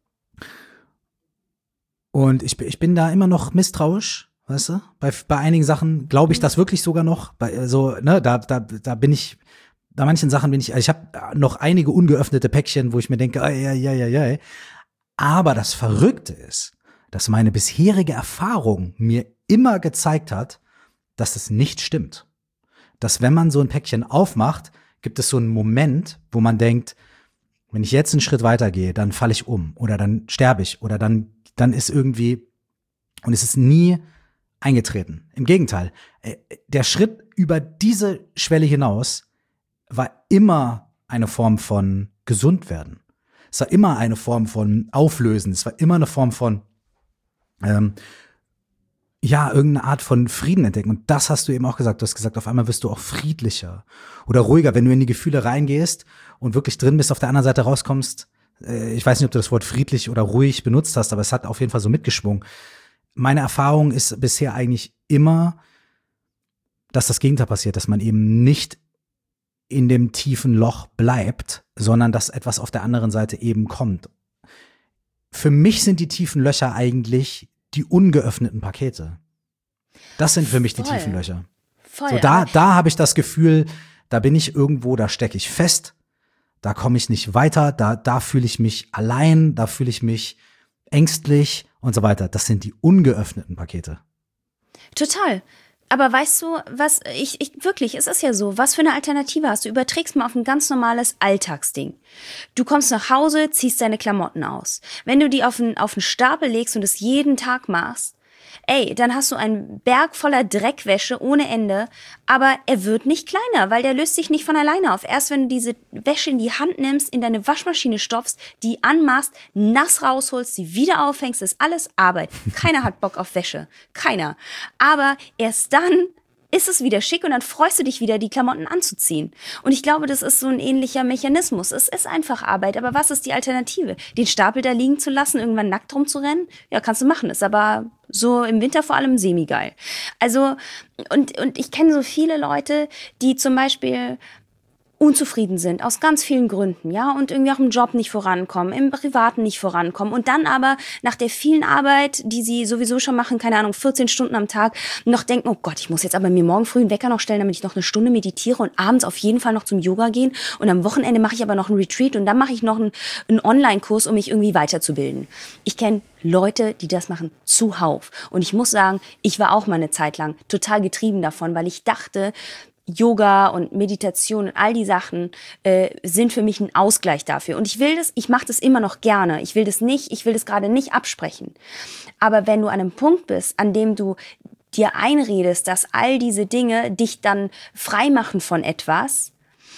und ich, ich bin da immer noch misstrauisch, weißt du? Bei, bei einigen Sachen glaube ich das wirklich sogar noch. Bei, so, ne, da, da, da bin ich, bei manchen Sachen bin ich, also ich habe noch einige ungeöffnete Päckchen, wo ich mir denke, ja, ja, ja, ja. Aber das Verrückte ist, dass meine bisherige Erfahrung mir immer gezeigt hat, dass das nicht stimmt. Dass wenn man so ein Päckchen aufmacht, gibt es so einen Moment, wo man denkt, wenn ich jetzt einen Schritt weitergehe, dann falle ich um oder dann sterbe ich oder dann, dann ist irgendwie, und es ist nie eingetreten. Im Gegenteil, der Schritt über diese Schwelle hinaus war immer eine Form von Gesundwerden. Es war immer eine Form von Auflösen. Es war immer eine Form von, ähm, ja, irgendeine Art von Frieden entdecken. Und das hast du eben auch gesagt. Du hast gesagt, auf einmal wirst du auch friedlicher oder ruhiger, wenn du in die Gefühle reingehst und wirklich drin bist, auf der anderen Seite rauskommst. Äh, ich weiß nicht, ob du das Wort friedlich oder ruhig benutzt hast, aber es hat auf jeden Fall so mitgeschwungen. Meine Erfahrung ist bisher eigentlich immer, dass das Gegenteil passiert, dass man eben nicht in dem tiefen Loch bleibt, sondern dass etwas auf der anderen Seite eben kommt. Für mich sind die tiefen Löcher eigentlich die ungeöffneten Pakete. Das sind für mich Voll. Die tiefen Löcher. Voll, so, da da habe ich das Gefühl, da bin ich irgendwo, da stecke ich fest, da komme ich nicht weiter, da da fühle ich mich allein, da fühle ich mich ängstlich und so weiter. Das sind die ungeöffneten Pakete. Total. Aber weißt du, was, ich, ich, wirklich, es ist ja so, was für eine Alternative hast du? Überträgst mal auf ein ganz normales Alltagsding. Du kommst nach Hause, ziehst deine Klamotten aus. Wenn du die auf einen, auf einen Stapel legst und es jeden Tag machst, ey, dann hast du einen Berg voller Dreckwäsche ohne Ende, aber er wird nicht kleiner, weil der löst sich nicht von alleine auf. Erst wenn du diese Wäsche in die Hand nimmst, in deine Waschmaschine stopfst, die anmachst, nass rausholst, sie wieder aufhängst, ist alles Arbeit. Keiner hat Bock auf Wäsche. Keiner. Aber erst dann ist es wieder schick und dann freust du dich wieder, die Klamotten anzuziehen. Und ich glaube, das ist so ein ähnlicher Mechanismus. Es ist einfach Arbeit, aber was ist die Alternative? Den Stapel da liegen zu lassen, irgendwann nackt rumzurennen? Ja, kannst du machen, ist aber so im Winter vor allem semi-geil. Also, und, und ich kenne so viele Leute, die zum Beispiel unzufrieden sind, aus ganz vielen Gründen, ja, und irgendwie auch im Job nicht vorankommen, im Privaten nicht vorankommen und dann aber nach der vielen Arbeit, die sie sowieso schon machen, keine Ahnung, vierzehn Stunden am Tag, noch denken, oh Gott, ich muss jetzt aber mir morgen früh einen Wecker noch stellen, damit ich noch eine Stunde meditiere und abends auf jeden Fall noch zum Yoga gehen und am Wochenende mache ich aber noch einen Retreat und dann mache ich noch einen, einen Online-Kurs, um mich irgendwie weiterzubilden. Ich kenne Leute, die das machen, zuhauf. Und ich muss sagen, ich war auch mal eine Zeit lang total getrieben davon, weil ich dachte, Yoga und Meditation und all die Sachen äh, sind für mich ein Ausgleich dafür. Und ich will das, ich mache das immer noch gerne. Ich will das nicht, ich will das gerade nicht absprechen. Aber wenn du an einem Punkt bist, an dem du dir einredest, dass all diese Dinge dich dann frei machen von etwas,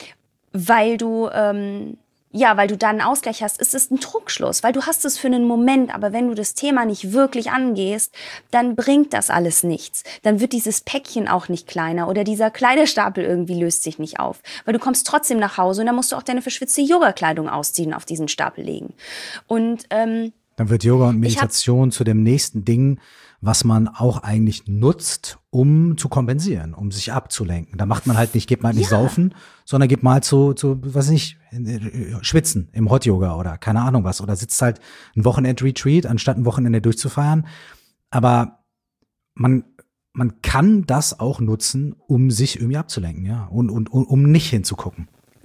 weil du ähm, ja, weil du da einen Ausgleich hast, ist es ein Trugschluss, weil du hast es für einen Moment, aber wenn du das Thema nicht wirklich angehst, dann bringt das alles nichts. Dann wird dieses Päckchen auch nicht kleiner oder dieser Kleiderstapel irgendwie löst sich nicht auf, weil du kommst trotzdem nach Hause und dann musst du auch deine verschwitzte Yoga-Kleidung ausziehen und auf diesen Stapel legen. Und ähm, dann wird Yoga und Meditation zu dem nächsten Ding, was man auch eigentlich nutzt, um zu kompensieren, um sich abzulenken. Da macht man halt nicht, geht mal halt nicht ja. saufen, sondern geht mal zu, zu, weiß nicht, schwitzen im Hot Yoga oder keine Ahnung was. Oder sitzt halt ein Wochenend-Retreat, anstatt ein Wochenende durchzufeiern. Aber man, man kann das auch nutzen, um sich irgendwie abzulenken, ja, und, und, und um nicht hinzugucken.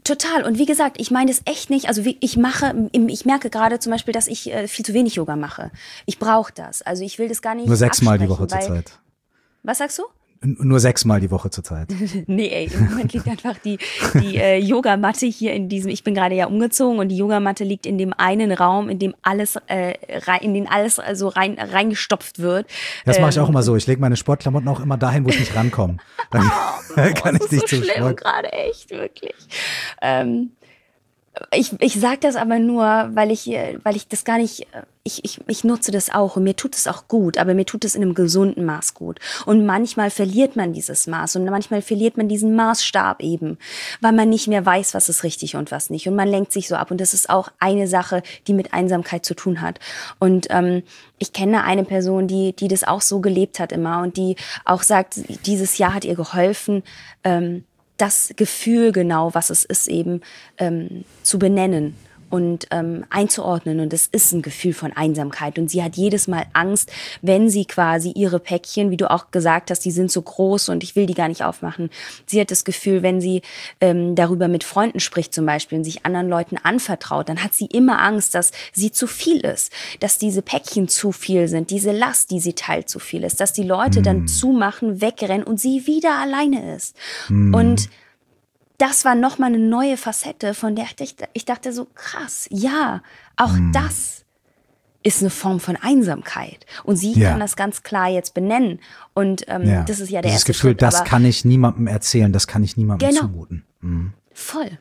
Total. Und wie gesagt, ich meine das echt nicht. Also wie, ich mache, ich merke gerade zum Beispiel, dass ich äh, viel zu wenig Yoga mache. Ich brauche das. Also ich will das gar nicht Nur sechsmal die Woche weil, zurzeit. Was sagst du? Nur sechsmal die Woche zurzeit. Nee, ey, im Moment liegt einfach die, die äh, Yogamatte hier in diesem, ich bin gerade ja umgezogen und die Yogamatte liegt in dem einen Raum, in dem alles, äh, rein, in den alles also rein, reingestopft wird. Das mache ich auch immer so. Ich lege meine Sportklamotten auch immer dahin, wo ich nicht rankomme. Dann oh, kann ich nicht so zum schlimm Sport. Gerade echt, wirklich. Ähm, Ich, ich sage das aber nur, weil ich, weil ich das gar nicht, ich, ich, ich nutze das auch und mir tut es auch gut, aber mir tut es in einem gesunden Maß gut. Und manchmal verliert man dieses Maß und manchmal verliert man diesen Maßstab eben, weil man nicht mehr weiß, was ist richtig und was nicht. Und man lenkt sich so ab und das ist auch eine Sache, die mit Einsamkeit zu tun hat. Und ähm, ich kenne eine Person, die, die das auch so gelebt hat immer und die auch sagt, dieses Jahr hat ihr geholfen, ähm, das Gefühl genau, was es ist, eben ähm, zu benennen und ähm, einzuordnen. Und es ist ein Gefühl von Einsamkeit. Und sie hat jedes Mal Angst, wenn sie quasi ihre Päckchen, wie du auch gesagt hast, die sind so groß und ich will die gar nicht aufmachen. Sie hat das Gefühl, wenn sie ähm, darüber mit Freunden spricht zum Beispiel und sich anderen Leuten anvertraut, dann hat sie immer Angst, dass sie zu viel ist, dass diese Päckchen zu viel sind, diese Last, die sie teilt, zu viel ist, dass die Leute mm. dann zumachen, wegrennen und sie wieder alleine ist. Mm. Und das war nochmal eine neue Facette, von der ich, ich dachte so, krass, ja, auch mm. das ist eine Form von Einsamkeit. Und sie ja. kann das ganz klar jetzt benennen. Und ähm, ja. das ist ja der Dieses erste Gefühl, Schritt. das kann ich niemandem erzählen, das kann ich niemandem genau. zumuten. Mm. Voll.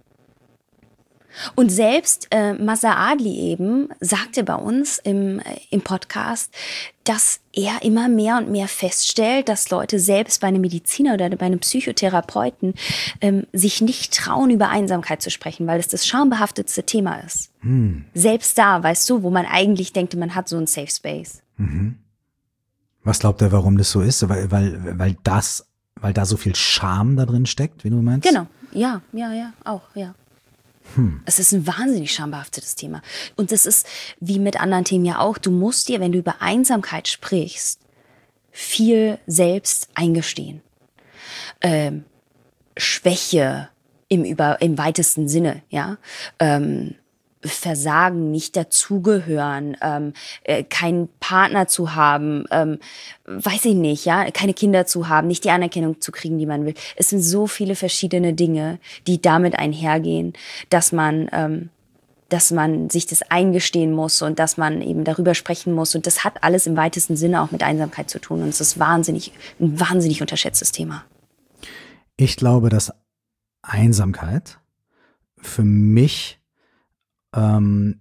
Und selbst äh, Masa Adli eben sagte bei uns im, äh, im Podcast, dass er immer mehr und mehr feststellt, dass Leute selbst bei einem Mediziner oder bei einem Psychotherapeuten ähm, sich nicht trauen, über Einsamkeit zu sprechen, weil es das schambehaftetste Thema ist. Hm. Selbst da, weißt du, wo man eigentlich denkt, man hat so einen Safe Space. Mhm. Was glaubt er, warum das so ist? Weil, weil, weil das, weil da so viel Scham da drin steckt, wie du meinst? Genau, ja, ja, ja, auch, ja. Hm. Es ist ein wahnsinnig schambehaftetes Thema. Und das ist, wie mit anderen Themen ja auch, du musst dir, wenn du über Einsamkeit sprichst, viel selbst eingestehen. Ähm, Schwäche im, über, im weitesten Sinne, ja. Ähm, Versagen, nicht dazugehören, ähm, äh, keinen Partner zu haben, ähm, weiß ich nicht, ja, keine Kinder zu haben, nicht die Anerkennung zu kriegen, die man will. Es sind so viele verschiedene Dinge, die damit einhergehen, dass man, ähm, dass man sich das eingestehen muss und dass man eben darüber sprechen muss. Und das hat alles im weitesten Sinne auch mit Einsamkeit zu tun. Und es ist wahnsinnig, ein wahnsinnig unterschätztes Thema. Ich glaube, dass Einsamkeit für mich Ähm,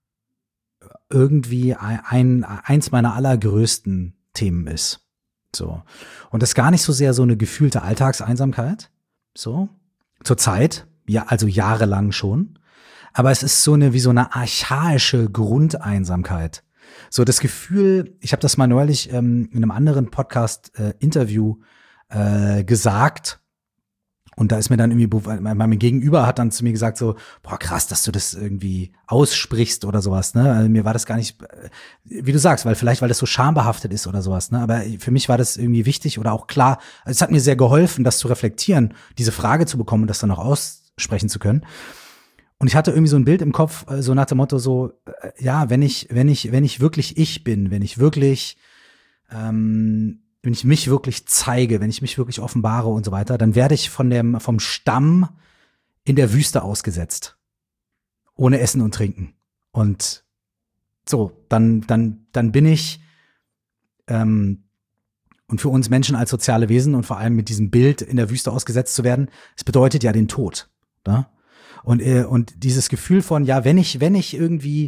irgendwie ein, eins meiner allergrößten Themen ist. So. Und das ist gar nicht so sehr so eine gefühlte Alltagseinsamkeit. So. Zurzeit, ja, also jahrelang schon. Aber es ist so eine, wie so eine archaische Grundeinsamkeit. So das Gefühl, ich habe das mal neulich ähm, in einem anderen Podcast-Interview äh, äh, gesagt. Und da ist mir dann irgendwie, mein Gegenüber hat dann zu mir gesagt so, boah krass, dass du das irgendwie aussprichst oder sowas, ne? Also mir war das gar nicht, wie du sagst, weil vielleicht, weil das so schambehaftet ist oder sowas, ne? Aber für mich war das irgendwie wichtig oder auch klar, also es hat mir sehr geholfen, das zu reflektieren, diese Frage zu bekommen und das dann auch aussprechen zu können. Und ich hatte irgendwie so ein Bild im Kopf, so nach dem Motto so, ja, wenn ich, wenn ich, wenn ich wirklich ich bin, wenn ich wirklich, ähm, wenn ich mich wirklich zeige, wenn ich mich wirklich offenbare und so weiter, dann werde ich von dem, vom Stamm in der Wüste ausgesetzt. Ohne Essen und Trinken. Und so, dann, dann, dann bin ich, ähm, und für uns Menschen als soziale Wesen und vor allem mit diesem Bild in der Wüste ausgesetzt zu werden, es bedeutet ja den Tod. Ne? Und, äh, und dieses Gefühl von, ja, wenn ich, wenn ich irgendwie,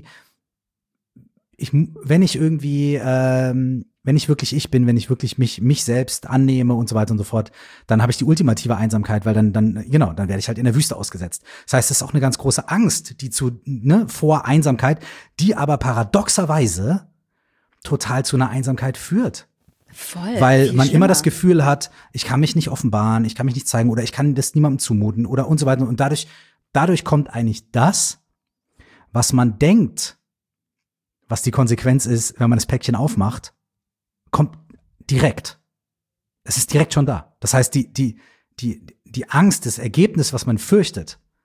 ich, wenn ich irgendwie, ähm, wenn ich wirklich ich bin, wenn ich wirklich mich mich selbst annehme und so weiter und so fort, dann habe ich die ultimative Einsamkeit, weil dann dann genau, dann werde ich halt in der Wüste ausgesetzt. Das heißt, es ist auch eine ganz große Angst, die zu ne vor Einsamkeit, die aber paradoxerweise total zu einer Einsamkeit führt. Voll. Weil man schlimmer. immer das Gefühl hat, ich kann mich nicht offenbaren, ich kann mich nicht zeigen oder ich kann das niemandem zumuten oder und so weiter und dadurch dadurch kommt eigentlich das, was man denkt, was die Konsequenz ist, wenn man das Päckchen aufmacht, kommt direkt. Es ist direkt schon da. Das heißt, die, die, die, die Angst, das Ergebnis, was man fürchtet,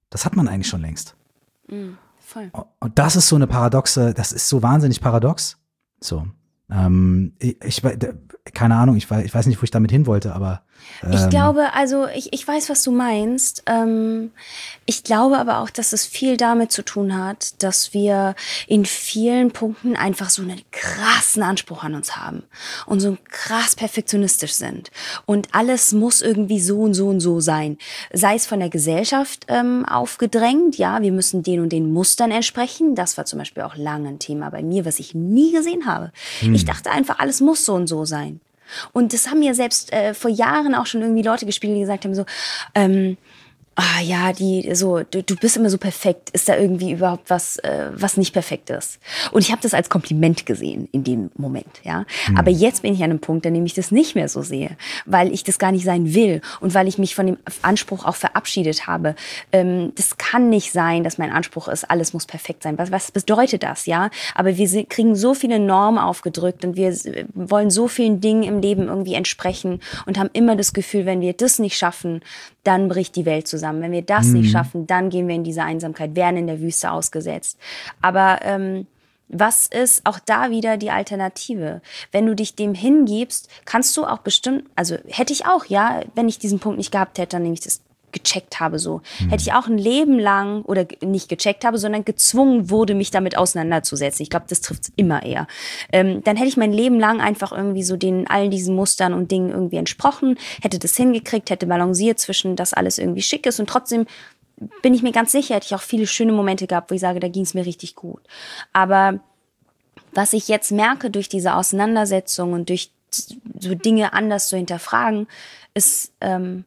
Das hat man eigentlich schon längst. Mhm, voll. Und das ist so eine paradoxe, das ist so wahnsinnig paradox. So. Ähm, ich, ich, keine Ahnung, ich weiß, ich weiß nicht, wo ich damit hin wollte, aber ähm, ich glaube, also ich, ich weiß, was du meinst. Ähm, ich glaube aber auch, dass es viel damit zu tun hat, dass wir in vielen Punkten einfach so einen krassen Anspruch an uns haben und so krass perfektionistisch sind. Und alles muss irgendwie so und so und so sein. Sei es von der Gesellschaft ähm, aufgedrängt, ja, wir müssen den und den Mustern entsprechen. Das war zum Beispiel auch lange ein Thema bei mir, was ich nie gesehen habe. Hm. Ich dachte einfach, alles muss so und so sein. Und das haben mir selbst äh, vor Jahren auch schon irgendwie Leute gespielt, die gesagt haben so, ähm, ah ja, die so, du, du bist immer so perfekt. Ist da irgendwie überhaupt was, äh, was nicht perfekt ist? Und ich habe das als Kompliment gesehen in dem Moment, ja. Mhm. Aber jetzt bin ich an einem Punkt, an dem ich das nicht mehr so sehe, weil ich das gar nicht sein will und weil ich mich von dem Anspruch auch verabschiedet habe. Ähm, das kann nicht sein, dass mein Anspruch ist, alles muss perfekt sein. Was, was bedeutet das, ja? Aber wir kriegen so viele Normen aufgedrückt und wir wollen so vielen Dingen im Leben irgendwie entsprechen und haben immer das Gefühl, wenn wir das nicht schaffen, dann bricht die Welt zusammen. Wenn wir das mhm. nicht schaffen, dann gehen wir in diese Einsamkeit, werden in der Wüste ausgesetzt. Aber ähm, was ist auch da wieder die Alternative? Wenn du dich dem hingibst, kannst du auch bestimmt, also hätte ich auch, ja, wenn ich diesen Punkt nicht gehabt hätte, dann nehme ich das gecheckt habe so. Mhm. Hätte ich auch ein Leben lang, oder nicht gecheckt habe, sondern gezwungen wurde, mich damit auseinanderzusetzen. Ich glaube, das trifft es immer eher. Ähm, dann hätte ich mein Leben lang einfach irgendwie so den all diesen Mustern und Dingen irgendwie entsprochen, hätte das hingekriegt, hätte balanciert zwischen, dass alles irgendwie schick ist und trotzdem bin ich mir ganz sicher, hätte ich auch viele schöne Momente gehabt, wo ich sage, da ging es mir richtig gut. Aber was ich jetzt merke durch diese Auseinandersetzung und durch so Dinge anders zu hinterfragen, ist, ähm,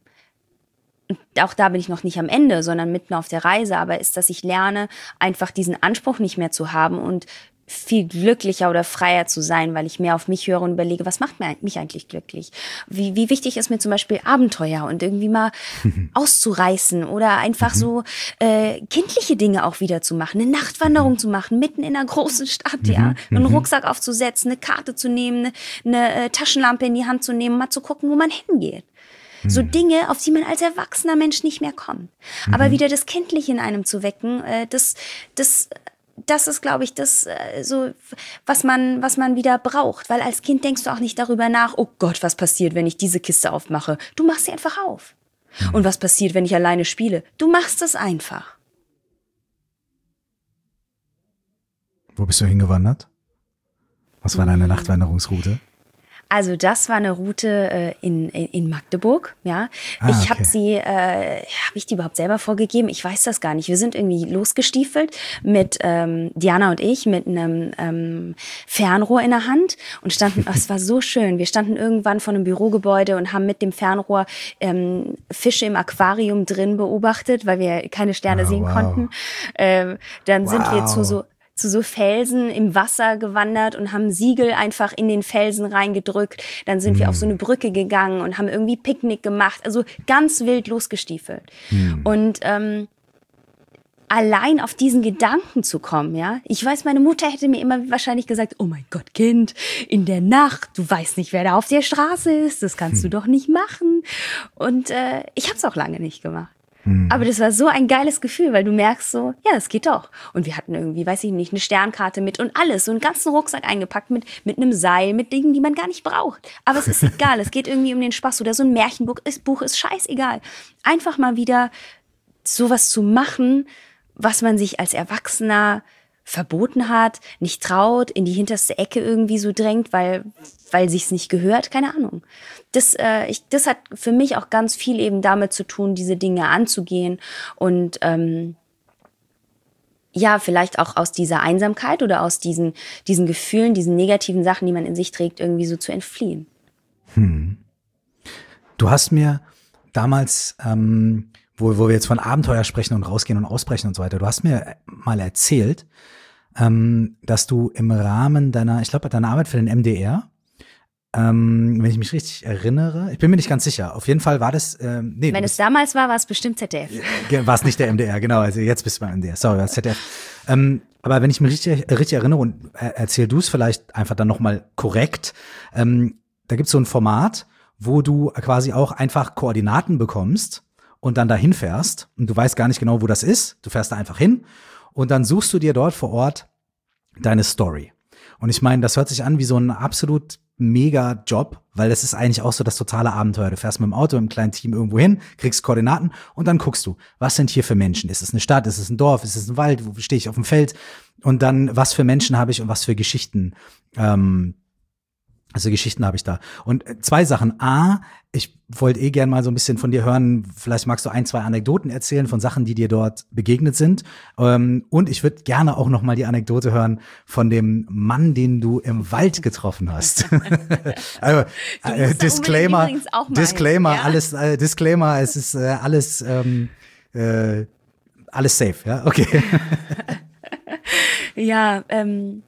auch da bin ich noch nicht am Ende, sondern mitten auf der Reise, aber ist, dass ich lerne, einfach diesen Anspruch nicht mehr zu haben und viel glücklicher oder freier zu sein, weil ich mehr auf mich höre und überlege, was macht mich eigentlich glücklich? Wie, wie wichtig ist mir zum Beispiel Abenteuer und irgendwie mal auszureißen oder einfach so äh, kindliche Dinge auch wieder zu machen, eine Nachtwanderung zu machen, mitten in einer großen Stadt, ja, einen Rucksack aufzusetzen, eine Karte zu nehmen, eine, eine äh, Taschenlampe in die Hand zu nehmen, mal zu gucken, wo man hingeht. So Dinge, auf die man als erwachsener Mensch nicht mehr kommt. Mhm. Aber wieder das Kindliche in einem zu wecken, äh, das, das, das ist, glaube ich, das äh, so, was man, was man wieder braucht. Weil als Kind denkst du auch nicht darüber nach, oh Gott, was passiert, wenn ich diese Kiste aufmache? Du machst sie einfach auf. Mhm. Und was passiert, wenn ich alleine spiele? Du machst es einfach. Wo bist du hingewandert? Was war deine mhm. Nachtwanderungsroute? Also das war eine Route äh, in, in Magdeburg, ja. Ah, ich habe okay. sie, äh, habe ich die überhaupt selber vorgegeben? Ich weiß das gar nicht. Wir sind irgendwie losgestiefelt mit ähm, Diana und ich mit einem ähm, Fernrohr in der Hand und standen, oh, es war so schön. Wir standen irgendwann vor einem Bürogebäude und haben mit dem Fernrohr ähm, Fische im Aquarium drin beobachtet, weil wir keine Sterne oh, sehen wow. konnten. Ähm, dann wow. sind wir zu so zu so Felsen im Wasser gewandert und haben Siegel einfach in den Felsen reingedrückt. Dann sind mm. wir auf so eine Brücke gegangen und haben irgendwie Picknick gemacht. Also ganz wild losgestiefelt. Mm. Und ähm, allein auf diesen Gedanken zu kommen, ja. Ich weiß, meine Mutter hätte mir immer wahrscheinlich gesagt, oh mein Gott, Kind, in der Nacht, du weißt nicht, wer da auf der Straße ist, das kannst hm. du doch nicht machen. Und äh, ich habe es auch lange nicht gemacht. Aber das war so ein geiles Gefühl, weil du merkst so, ja, das geht doch. Und wir hatten irgendwie, weiß ich nicht, eine Sternkarte mit und alles, so einen ganzen Rucksack eingepackt mit mit einem Seil, mit Dingen, die man gar nicht braucht. Aber es ist egal, es geht irgendwie um den Spaß. Oder so ein Märchenbuch ist, Buch ist scheißegal. Einfach mal wieder sowas zu machen, was man sich als Erwachsener verboten hat, nicht traut, in die hinterste Ecke irgendwie so drängt, weil weil sich's nicht gehört, keine Ahnung. Das äh, ich das hat für mich auch ganz viel eben damit zu tun, diese Dinge anzugehen und ähm, ja, vielleicht auch aus dieser Einsamkeit oder aus diesen diesen Gefühlen, diesen negativen Sachen, die man in sich trägt, irgendwie so zu entfliehen. Hm. Du hast mir damals ähm Wo, wo wir jetzt von Abenteuer sprechen und rausgehen und ausbrechen und so weiter. Du hast mir mal erzählt, ähm, dass du im Rahmen deiner, ich glaube, deiner Arbeit für den M D R, ähm, wenn ich mich richtig erinnere, ich bin mir nicht ganz sicher, auf jeden Fall war das, ähm, nee. Wenn es damals war, war es bestimmt Z D F. War es nicht der M D R, genau, also jetzt bist du beim M D R, sorry, war es Z D F. Ähm, aber wenn ich mich richtig, richtig erinnere und äh, erzähl du es vielleicht einfach dann nochmal korrekt, ähm, da gibt's so ein Format, wo du quasi auch einfach Koordinaten bekommst und dann dahin fährst und du weißt gar nicht genau, wo das ist, du fährst da einfach hin und dann suchst du dir dort vor Ort deine Story. Und ich meine, das hört sich an wie so ein absolut mega Job, weil das ist eigentlich auch so das totale Abenteuer. Du fährst mit dem Auto, mit einem kleinen Team irgendwo hin, kriegst Koordinaten und dann guckst du, was sind hier für Menschen? Ist es eine Stadt? Ist es ein Dorf? Ist es ein Wald? Wo stehe ich auf dem Feld? Und dann, was für Menschen habe ich und was für Geschichten ähm, Also Geschichten habe ich da. Und zwei Sachen. A, ich wollte eh gern mal so ein bisschen von dir hören, vielleicht magst du ein, zwei Anekdoten erzählen von Sachen, die dir dort begegnet sind. Und ich würde gerne auch noch mal die Anekdote hören von dem Mann, den du im Wald getroffen hast. Also, äh, Disclaimer, Disclaimer, ja. alles, äh, Disclaimer, es ist äh, alles, ähm, äh, alles safe, ja, okay. Ja, ähm,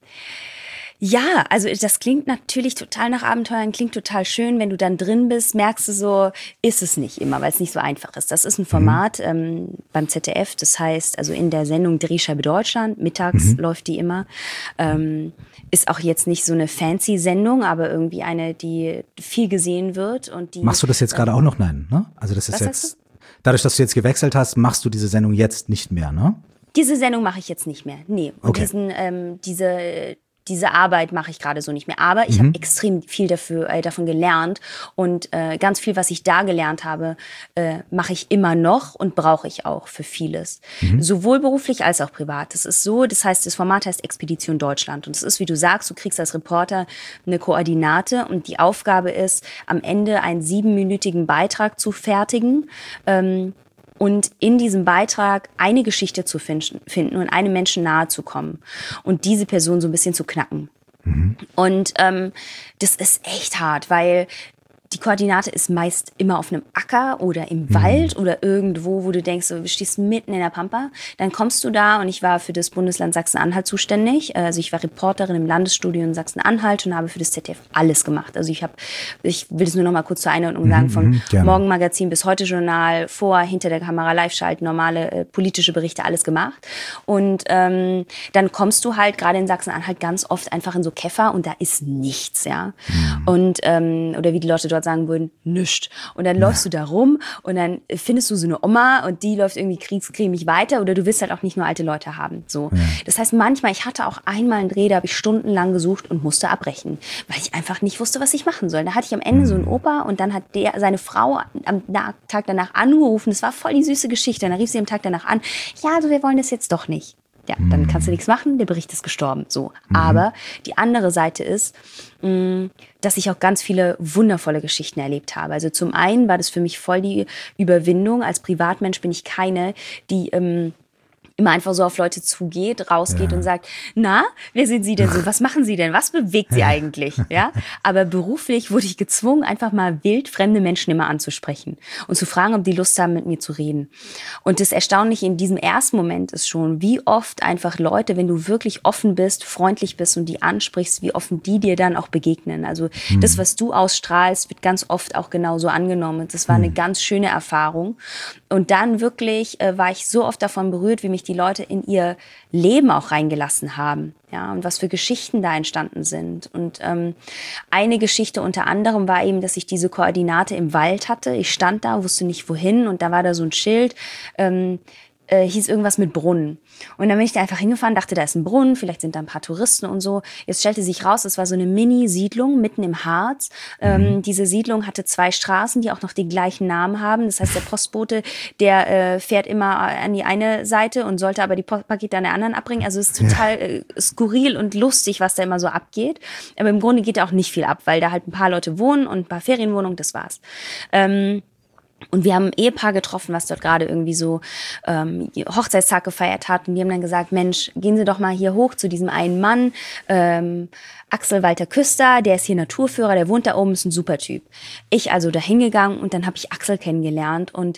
Ja, also das klingt natürlich total nach Abenteuern, klingt total schön. Wenn du dann drin bist, merkst du so, ist es nicht immer, weil es nicht so einfach ist. Das ist ein Format mhm. ähm, beim Z D F, das heißt, also in der Sendung Drehscheibe Deutschland, mittags mhm. läuft die immer. Ähm, ist auch jetzt nicht so eine fancy Sendung, aber irgendwie eine, die viel gesehen wird. Und die. Machst du das jetzt gerade ähm, auch noch? Nein, ne? Also das ist jetzt, dadurch, dass du jetzt gewechselt hast, machst du diese Sendung jetzt nicht mehr, ne? Diese Sendung mache ich jetzt nicht mehr, nee. Und okay. diesen, ähm, diese... Diese Arbeit mache ich gerade so nicht mehr. Aber ich mhm. habe extrem viel dafür, äh, davon gelernt. Und äh, ganz viel, was ich da gelernt habe, äh, mache ich immer noch und brauche ich auch für vieles. Mhm. Sowohl beruflich als auch privat. Das ist so, das heißt, das Format heißt Expedition Deutschland. Und es ist, wie du sagst, du kriegst als Reporter eine Koordinate. Und die Aufgabe ist, am Ende einen siebenminütigen Beitrag zu fertigen. Ähm, Und in diesem Beitrag eine Geschichte zu finden und einem Menschen nahe zu kommen und diese Person so ein bisschen zu knacken. Mhm. Und ähm, das ist echt hart, weil die Koordinate ist meist immer auf einem Acker oder im mhm. Wald oder irgendwo, wo du denkst, du stehst mitten in der Pampa. Dann kommst du da und ich war für das Bundesland Sachsen-Anhalt zuständig. Also ich war Reporterin im Landesstudio in Sachsen-Anhalt und habe für das Z D F alles gemacht. Also ich habe, ich will es nur noch mal kurz zur Einordnung sagen, von mhm, Morgenmagazin bis Heute-Journal, vor, hinter der Kamera, Live-Schalten, normale äh, politische Berichte, alles gemacht. Und ähm, dann kommst du halt gerade in Sachsen-Anhalt ganz oft einfach in so Käfer und da ist nichts, ja. Mhm. Und, ähm, oder wie die Leute dort sagen würden, nischt. Und dann ja. läufst du da rum und dann findest du so eine Oma und die läuft irgendwie kriegscremig weiter oder du willst halt auch nicht nur alte Leute haben. So. Ja. Das heißt, manchmal, ich hatte auch einmal einen Dreh, da habe ich stundenlang gesucht und musste abbrechen, weil ich einfach nicht wusste, was ich machen soll. Da hatte ich am Ende mhm. so einen Opa und dann hat der seine Frau am Tag danach angerufen. Das war voll die süße Geschichte. Und dann rief sie am Tag danach an, ja, also wir wollen das jetzt doch nicht. Ja, dann kannst du nichts machen, der Bericht ist gestorben. So. Mhm. Aber die andere Seite ist, mh, dass ich auch ganz viele wundervolle Geschichten erlebt habe. Also zum einen war das für mich voll die Überwindung. Als Privatmensch bin ich keine, die ähm, immer einfach so auf Leute zugeht, rausgeht ja. und sagt, na, wer sind Sie denn so? Was machen Sie denn? Was bewegt Sie eigentlich? Ja, aber beruflich wurde ich gezwungen, einfach mal wild fremde Menschen immer anzusprechen und zu fragen, ob die Lust haben, mit mir zu reden. Und das Erstaunliche in diesem ersten Moment ist schon, wie oft einfach Leute, wenn du wirklich offen bist, freundlich bist und die ansprichst, wie offen die dir dann auch begegnen. Also mhm. das, was du ausstrahlst, wird ganz oft auch genauso angenommen. Das war mhm. eine ganz schöne Erfahrung. Und dann wirklich äh, war ich so oft davon berührt, wie mich die Leute in ihr Leben auch reingelassen haben, ja, und was für Geschichten da entstanden sind. Und ähm, eine Geschichte unter anderem war eben, dass ich diese Koordinate im Wald hatte. Ich stand da, wusste nicht wohin und da war da so ein Schild, ähm, äh, hieß irgendwas mit Brunnen. Und dann bin ich da einfach hingefahren, dachte, da ist ein Brunnen, vielleicht sind da ein paar Touristen und so. Jetzt stellte sich raus, es war so eine Mini-Siedlung mitten im Harz. Ähm, diese Siedlung hatte zwei Straßen, die auch noch den gleichen Namen haben. Das heißt, der Postbote, der äh, fährt immer an die eine Seite und sollte aber die Pakete an der anderen abbringen. Also es ist total äh, skurril und lustig, was da immer so abgeht. Aber im Grunde geht da auch nicht viel ab, weil da halt ein paar Leute wohnen und ein paar Ferienwohnungen, das war's. Ähm, Und wir haben ein Ehepaar getroffen, was dort gerade irgendwie so ähm, Hochzeitstag gefeiert hat. Und die haben dann gesagt, Mensch, gehen Sie doch mal hier hoch zu diesem einen Mann, ähm, Axel Walter Küster, der ist hier Naturführer, der wohnt da oben, ist ein super Typ. Ich also da hingegangen und dann habe ich Axel kennengelernt. Und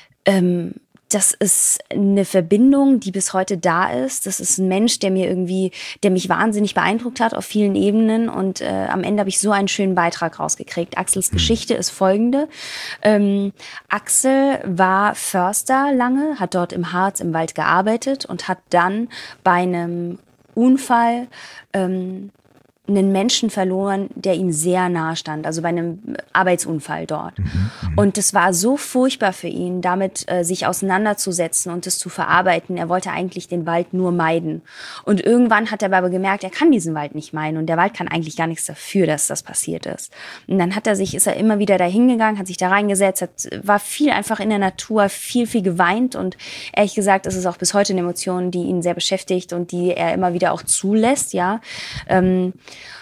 ähm, das ist eine Verbindung, die bis heute da ist. Das ist ein Mensch, der mir irgendwie, der mich wahnsinnig beeindruckt hat auf vielen Ebenen. Und äh, am Ende habe ich so einen schönen Beitrag rausgekriegt. Axels Geschichte ist folgende. Ähm, Axel war Förster lange, hat dort im Harz im Wald gearbeitet und hat dann bei einem Unfall ähm, einen Menschen verloren, der ihm sehr nahe stand, also bei einem Arbeitsunfall dort. Mhm, und es war so furchtbar für ihn, damit äh, sich auseinanderzusetzen und es zu verarbeiten. Er wollte eigentlich den Wald nur meiden. Und irgendwann hat er aber gemerkt, er kann diesen Wald nicht meiden und der Wald kann eigentlich gar nichts dafür, dass das passiert ist. Und dann hat er sich, ist er immer wieder da hingegangen, hat sich da reingesetzt, hat, war viel einfach in der Natur, viel, viel geweint und ehrlich gesagt, ist es auch bis heute eine Emotion, die ihn sehr beschäftigt und die er immer wieder auch zulässt, ja. Ähm,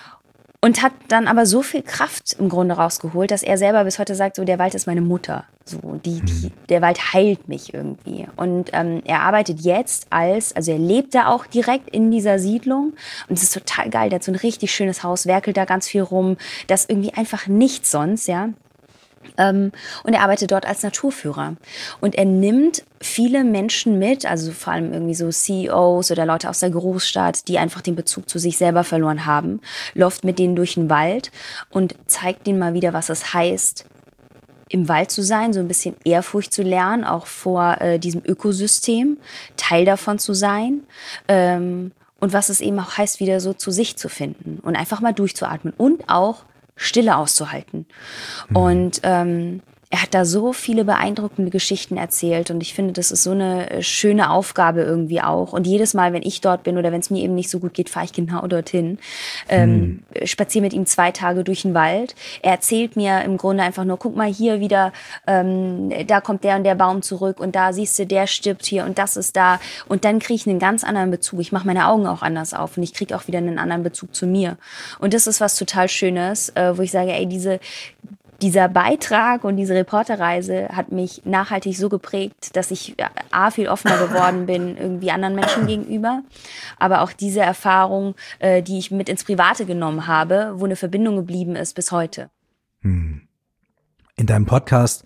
Und hat dann aber so viel Kraft im Grunde rausgeholt, dass er selber bis heute sagt, so der Wald ist meine Mutter. So, die, die, der Wald heilt mich irgendwie. Und ähm, er arbeitet jetzt als, also er lebt da auch direkt in dieser Siedlung. Und es ist total geil, der hat so ein richtig schönes Haus, werkelt da ganz viel rum. Das ist irgendwie einfach nichts sonst, ja. Ähm, und er arbeitet dort als Naturführer. Und er nimmt viele Menschen mit, also vor allem irgendwie so C E Os oder Leute aus der Großstadt, die einfach den Bezug zu sich selber verloren haben, läuft mit denen durch den Wald und zeigt ihnen mal wieder, was es heißt, im Wald zu sein, so ein bisschen Ehrfurcht zu lernen, auch vor äh, diesem Ökosystem, Teil davon zu sein. Ähm, und was es eben auch heißt, wieder so zu sich zu finden und einfach mal durchzuatmen und auch Stille auszuhalten. Mhm. Und ähm, er hat da so viele beeindruckende Geschichten erzählt und ich finde, das ist so eine schöne Aufgabe irgendwie auch. Und jedes Mal, wenn ich dort bin oder wenn es mir eben nicht so gut geht, fahre ich genau dorthin, ähm, hm. spaziere mit ihm zwei Tage durch den Wald. Er erzählt mir im Grunde einfach nur, guck mal hier wieder, ähm, da kommt der und der Baum zurück und da siehst du, der stirbt hier und das ist da. Und dann kriege ich einen ganz anderen Bezug. Ich mache meine Augen auch anders auf und ich kriege auch wieder einen anderen Bezug zu mir. Und das ist was total Schönes, äh, wo ich sage, ey, diese Dieser Beitrag und diese Reporterreise hat mich nachhaltig so geprägt, dass ich A, viel offener geworden bin, irgendwie anderen Menschen gegenüber. Aber auch diese Erfahrung, äh, die ich mit ins Private genommen habe, wo eine Verbindung geblieben ist bis heute. Hm. In deinem Podcast,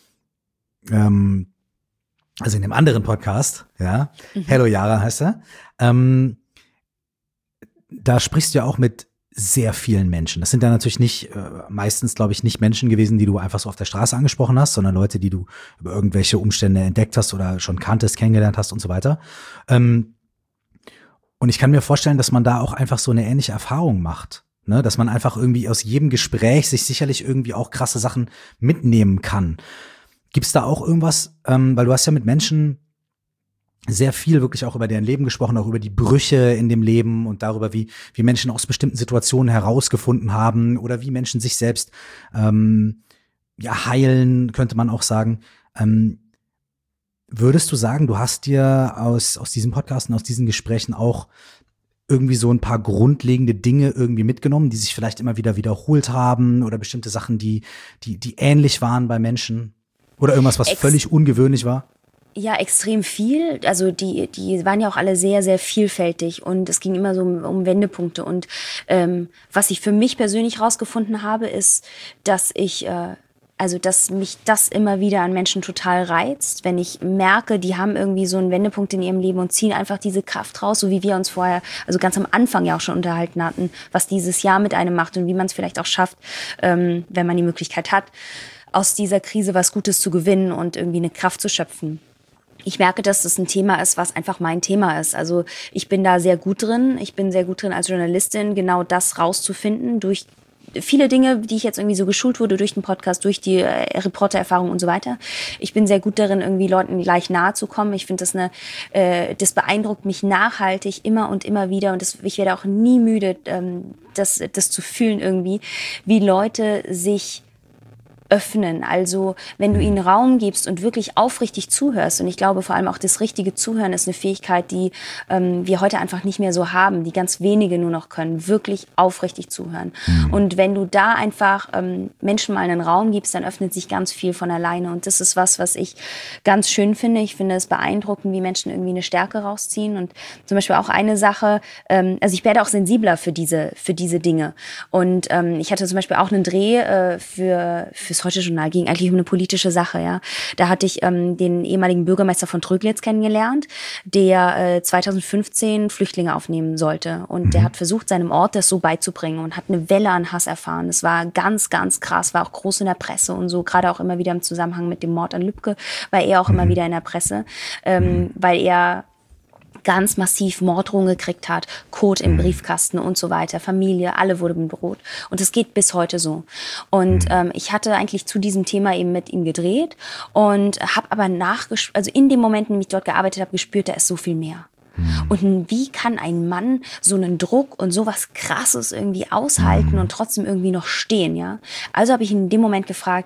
ähm, also in dem anderen Podcast, ja, mhm. Hello Yara heißt er, ähm, da sprichst du ja auch mit sehr vielen Menschen. Das sind ja natürlich nicht, äh, meistens glaube ich nicht Menschen gewesen, die du einfach so auf der Straße angesprochen hast, sondern Leute, die du über irgendwelche Umstände entdeckt hast oder schon kanntest, kennengelernt hast und so weiter. Ähm, und ich kann mir vorstellen, dass man da auch einfach so eine ähnliche Erfahrung macht, ne? Dass man einfach irgendwie aus jedem Gespräch sich sicherlich irgendwie auch krasse Sachen mitnehmen kann. Gibt's da auch irgendwas, ähm, weil du hast ja mit Menschen sehr viel wirklich auch über deren Leben gesprochen, auch über die Brüche in dem Leben und darüber, wie wie Menschen aus bestimmten Situationen herausgefunden haben oder wie Menschen sich selbst ähm, ja heilen, könnte man auch sagen. Ähm, würdest du sagen, du hast dir aus aus diesem Podcast und aus diesen Gesprächen auch irgendwie so ein paar grundlegende Dinge irgendwie mitgenommen, die sich vielleicht immer wieder wiederholt haben oder bestimmte Sachen, die die die ähnlich waren bei Menschen oder irgendwas, was Ex- völlig ungewöhnlich war? Ja, extrem viel. Also die, die waren ja auch alle sehr, sehr vielfältig und es ging immer so um, um Wendepunkte. Und ähm, was ich für mich persönlich rausgefunden habe, ist, dass ich, äh, also dass mich das immer wieder an Menschen total reizt, wenn ich merke, die haben irgendwie so einen Wendepunkt in ihrem Leben und ziehen einfach diese Kraft raus, so wie wir uns vorher, also ganz am Anfang ja auch schon unterhalten hatten, was dieses Jahr mit einem macht und wie man es vielleicht auch schafft, ähm, wenn man die Möglichkeit hat, aus dieser Krise was Gutes zu gewinnen und irgendwie eine Kraft zu schöpfen. Ich merke, dass das ein Thema ist, was einfach mein Thema ist. Also ich bin da sehr gut drin. Ich bin sehr gut drin als Journalistin, genau das rauszufinden durch viele Dinge, die ich jetzt irgendwie so geschult wurde durch den Podcast, durch die äh, Reportererfahrung und so weiter. Ich bin sehr gut darin, irgendwie Leuten gleich nahe zu kommen. Ich finde das eine, äh, das beeindruckt mich nachhaltig immer und immer wieder und das, ich werde auch nie müde, ähm, das, das zu fühlen irgendwie, wie Leute sich öffnen. Also wenn du ihnen Raum gibst und wirklich aufrichtig zuhörst, und ich glaube vor allem auch das richtige Zuhören ist eine Fähigkeit, die ähm, wir heute einfach nicht mehr so haben, die ganz wenige nur noch können, wirklich aufrichtig zuhören. Mhm. Und wenn du da einfach ähm, Menschen mal einen Raum gibst, dann öffnet sich ganz viel von alleine und das ist was, was ich ganz schön finde. Ich finde es beeindruckend, wie Menschen irgendwie eine Stärke rausziehen und zum Beispiel auch eine Sache, ähm, also ich werde auch sensibler für diese, für diese Dinge und ähm, ich hatte zum Beispiel auch einen Dreh äh, für fürs Heute-Journal, ging eigentlich um eine politische Sache, ja. Da hatte ich ähm, den ehemaligen Bürgermeister von Tröglitz kennengelernt, der äh, zwanzig fünfzehn Flüchtlinge aufnehmen sollte. Und mhm. der hat versucht, seinem Ort das so beizubringen und hat eine Welle an Hass erfahren. Das war ganz, ganz krass, war auch groß in der Presse und so, gerade auch immer wieder im Zusammenhang mit dem Mord an Lübcke, war er auch mhm. immer wieder in der Presse, ähm, mhm. weil er ganz massiv Morddrohungen gekriegt hat, Code im Briefkasten und so weiter, Familie, alle wurden bedroht. Und es geht bis heute so. Und ähm, ich hatte eigentlich zu diesem Thema eben mit ihm gedreht und habe aber nachgespürt, also in dem Moment, in dem ich dort gearbeitet habe, gespürt, da ist so viel mehr. Und wie kann ein Mann so einen Druck und sowas Krasses irgendwie aushalten und trotzdem irgendwie noch stehen, ja? Also habe ich ihn in dem Moment gefragt,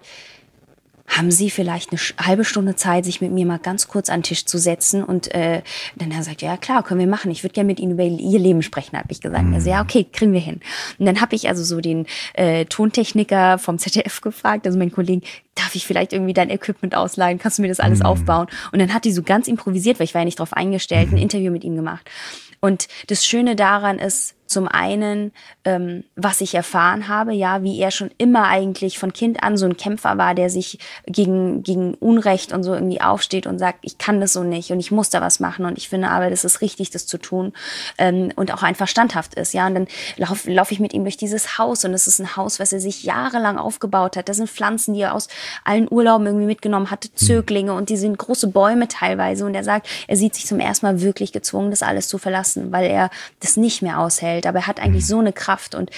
haben Sie vielleicht eine halbe Stunde Zeit, sich mit mir mal ganz kurz an den Tisch zu setzen? Und äh, dann hat er gesagt, ja klar, können wir machen. Ich würde gerne mit Ihnen über Ihr Leben sprechen, habe ich gesagt. Mhm. Also ja, okay, kriegen wir hin. Und dann habe ich also so den äh, Tontechniker vom Z D F gefragt, also meinen Kollegen, darf ich vielleicht irgendwie dein Equipment ausleihen? Kannst du mir das alles mhm. aufbauen? Und dann hat die so ganz improvisiert, weil ich war ja nicht drauf eingestellt, ein Interview mit ihm gemacht. Und das Schöne daran ist, zum einen, ähm, was ich erfahren habe, ja, wie er schon immer eigentlich von Kind an so ein Kämpfer war, der sich gegen, gegen Unrecht und so irgendwie aufsteht und sagt, ich kann das so nicht und ich muss da was machen und ich finde aber, das ist richtig, das zu tun, ähm, und auch einfach standhaft ist, ja. Und dann laufe lauf ich mit ihm durch dieses Haus und es ist ein Haus, was er sich jahrelang aufgebaut hat. Da sind Pflanzen, die er aus allen Urlauben irgendwie mitgenommen hatte, Zöglinge, und die sind große Bäume teilweise, und er sagt, er sieht sich zum ersten Mal wirklich gezwungen, das alles zu verlassen, weil er das nicht mehr aushält. Aber er hat eigentlich so eine Kraft. Und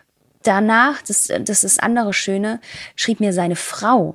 danach, das, das ist das andere Schöne, schrieb mir seine Frau,